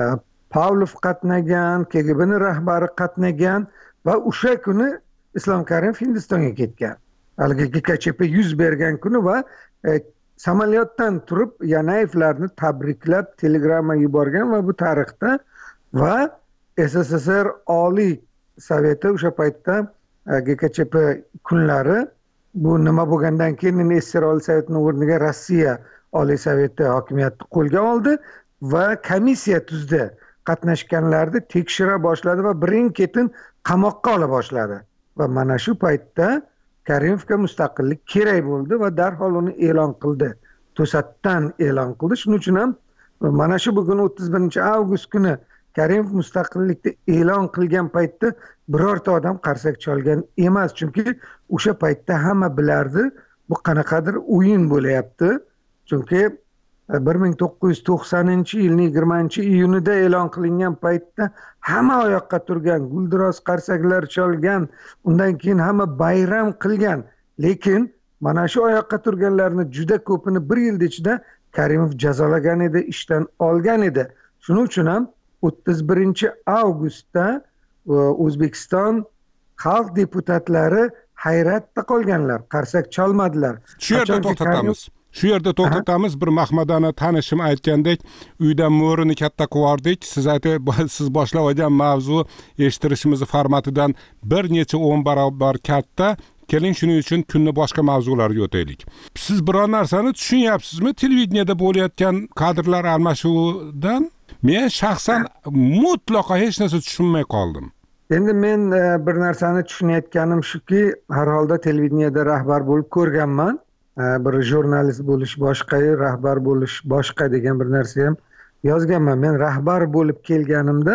Pavlov qatnagan, K G B'ning rahbari qatnagan va o'sha kuni Islom Karimov Hindistonga ketgan. Haligi G K Ch P yuz bergan kuni va e, samolyotdan turib Yanayevlarni tabriklab telegramma yuborgan va bu tarixda va S S S R Oliy Soveti o'sha paytda e, G K Ch P kunlari bu nima bo'lgandan keyin S S R Oliy Sovetining o'rniga Rossiya Oliy Soveti hokimiyatni qo'lga oldi va komissiya tuzdi. Qatnashganlarni tekshira boshladi va birin-ketin qamoqqa ola boshladi. Va mana shu paytda Karimovga mustaqillik kerak bo'ldi va darhol uni e'lon qildi. To'satdan e'lon qildi. Shuning uchun ham mana shu bugun o'ttiz birinchi avgust kuni Karimov mustaqillikni e'lon qilgan paytda birorta odam qarsak chalgan emas. Chunki o'sha paytda hamma bilardi, bu qanaqadir o'yin bo'layapti. Chunki bir ming to'qqiz yuz to'qsoninchi yilning yigirmanchi iyunida e'lon qilingan paytda hamma oyoqqa turgan, guldiroz qarsaklar chalgan, undan keyin hamma bayram qilgan. Lekin mana shu oyoqqa turganlarni juda ko'pini bir yil ichida Karimov jazolagan edi, ishdan olgan edi. Shuning uchun ham o'ttiz birinchi avgustda O'zbekiston xalq deputatlari hayratda qolganlar, qarsak chalmadilar. Shu yerda to'xtatamiz. Shu yerda to'xtatamiz. Bir Mahmadani tanishim aytgandek, uydan mo'rini katta qilib siz aytib, siz boshlab olgan mavzu eshittirishimiz formatidan bir necha o'n barobar katta. Keling, shuning uchun kunni boshqa mavzularga o'taylik. Siz biror narsani tushunyapsizmi? Televideniyada bo'layotgan kadrlar almashuvidan men shaxsan mutlaqo hech narsa tushunmay qoldim. Endi men bir narsani tushunayotganim shuki, har holda televideniyada rahbar bo'lib ko'rganman. Bir jurnalist bo'lish boshqa, rahbar bo'lish boshqa degan bir narsa ham yozganman. Men rahbar bo'lib kelganimda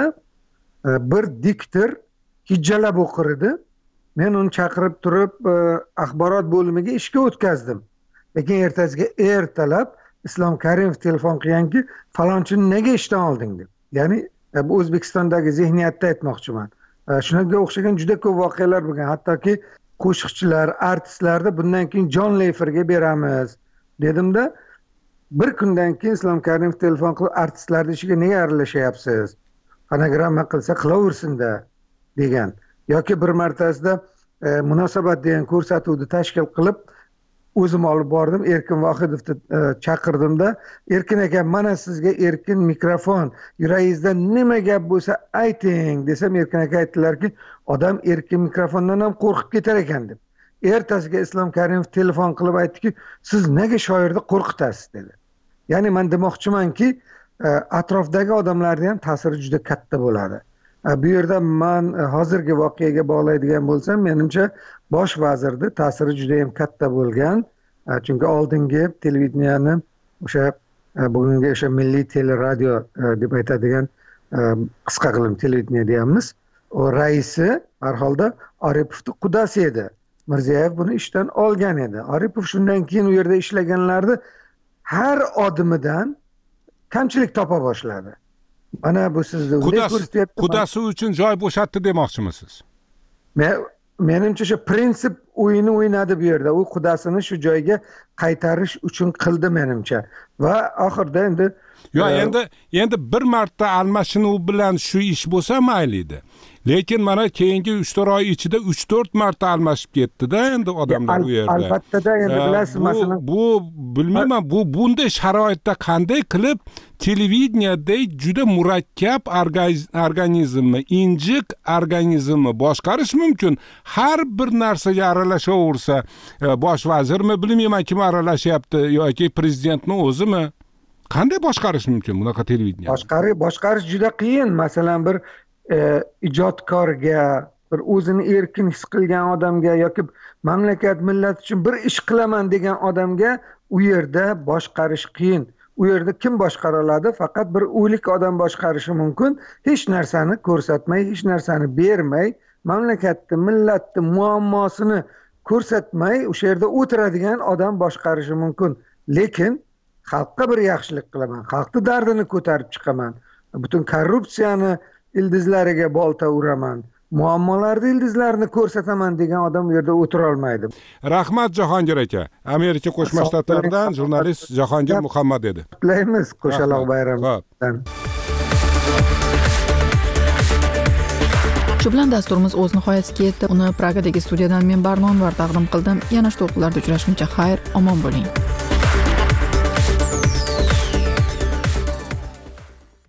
bir diktor hijjalab o'qir edi. Men uni chaqirib turib axborot bo'limiga ishga o'tkazdim. Lekin ertasiga ertalab Islom Karimov telefon qilganki, falonchini nega ishdan olding deb. Ya'ni bu O'zbekistondagi zihniyatda aytmoqchiman. Shunga o'xshagan juda ko'p voqealar bo'lgan. Hattoki qo'shiqchilar, artistlarni bundan keyin Jon Leyferga beramiz dedimda, bir kundan keyin Islom Karimov telefon qilib, artistlarning ishiga nega aralashyapsiz? Fonogramma qilsa qilaversin-da degan. Yoki bir martasida e, munosabat degan ko'rsatuvni tashkil qilib o'zim olib bordim, Erkin Vohidovni e, chaqirdimda, Erkin aka, mana sizga erkin mikrofon, yuragingizda nima gap bo'lsa ayting desam, Erkin aka aytdilarki, odam erkin mikrofondan ham qo'rqib ketar ekan deb. Ertasiga Islom Karimov telefon qilib aytdiki, siz nega shoirni qo'rqitasiz dedi. Ya'ni men demoqchimanki, e, atrofdagi odamlarning ham ta'siri juda katta bo'ladi. Bu yerda men hozirgi voqeaga bog'laydigan bo'lsam, menimcha bosh vazirni ta'siri juda ham katta bo'lgan. Chunki oldingi televideniyani o'sha bugungi o'sha milliy teleradio deb aytadigan qisqa qilib televideniya deyamiz. O raisi har holda Oripovning qudasi edi. Mirziyoyev buni ishdan olgan edi. Oripov shundan keyin u yerda ishlaganlarni har odimidan kamchilik topa boshladi. Mana bu sizni qudasi uchun joy bo'shatdi demoqchimisiz? Men menimcha shu prinsip o'yini o'ynadi bu yerda. U qudasini shu joyga qaytarish uchun qildi menimcha. Va oxirida endi yo endi endi bir marta almashinuv bilan shu ish bo'lsa mayli edi. Lekin mana keyingi uch to'rt oy ichida uch to'rt marta almashib ketdi-da endi odamlar u yerda. Albatta endi bilasiz masalan bu bilmayman bu bunday sharoitda qanday qilib televideniyadek juda murakkab organizmni, injiq organizmni boshqarish mumkin. Har bir narsaga aralashaversa, bosh vazirmi, bilmayman kim aralashyapti yoki prezidentning o'zimi? Qanday boshqarish mumkin bunaqa televideniya? Boshqarish boshqarish juda qiyin. Masalan bir e, ijodkorga, bir o'zini erkin his qilgan odamga yoki mamlakat millat uchun bir ish qilaman degan odamga u yerda boshqarish qiyin. U yerda kim boshqara oladi? Faqat bir o'lik odam boshqarishi mumkin. Hech narsani ko'rsatmay, hech narsani bermay, mamlakatni, millatni muammosini ko'rsatmay o'sha yerda o'tiradigan odam boshqarishi mumkin. Lekin xalqqa bir yaxshilik qilaman, xalqni dardini ko'tarib chiqaman, butun korrupsiyani ildizlariga bolta uraman, muammolarni ildizlarini ko'rsataman degan odam u yerda o'tira olmaydi. Rahmat Jahongir aka. Amerika Qo'shma Shtatlaridan jurnalist Jahongir Muhammad edi. Qutlaymiz Qo'shaloq bayramidan. Shu bilan dasturimiz o'z nihoyasiga yetdi. Uni Pragadagi studiyadan men Barnonvar taqdim qildim. Yana shu to'lqinlarda uchrashguncha xayr, omon bo'ling.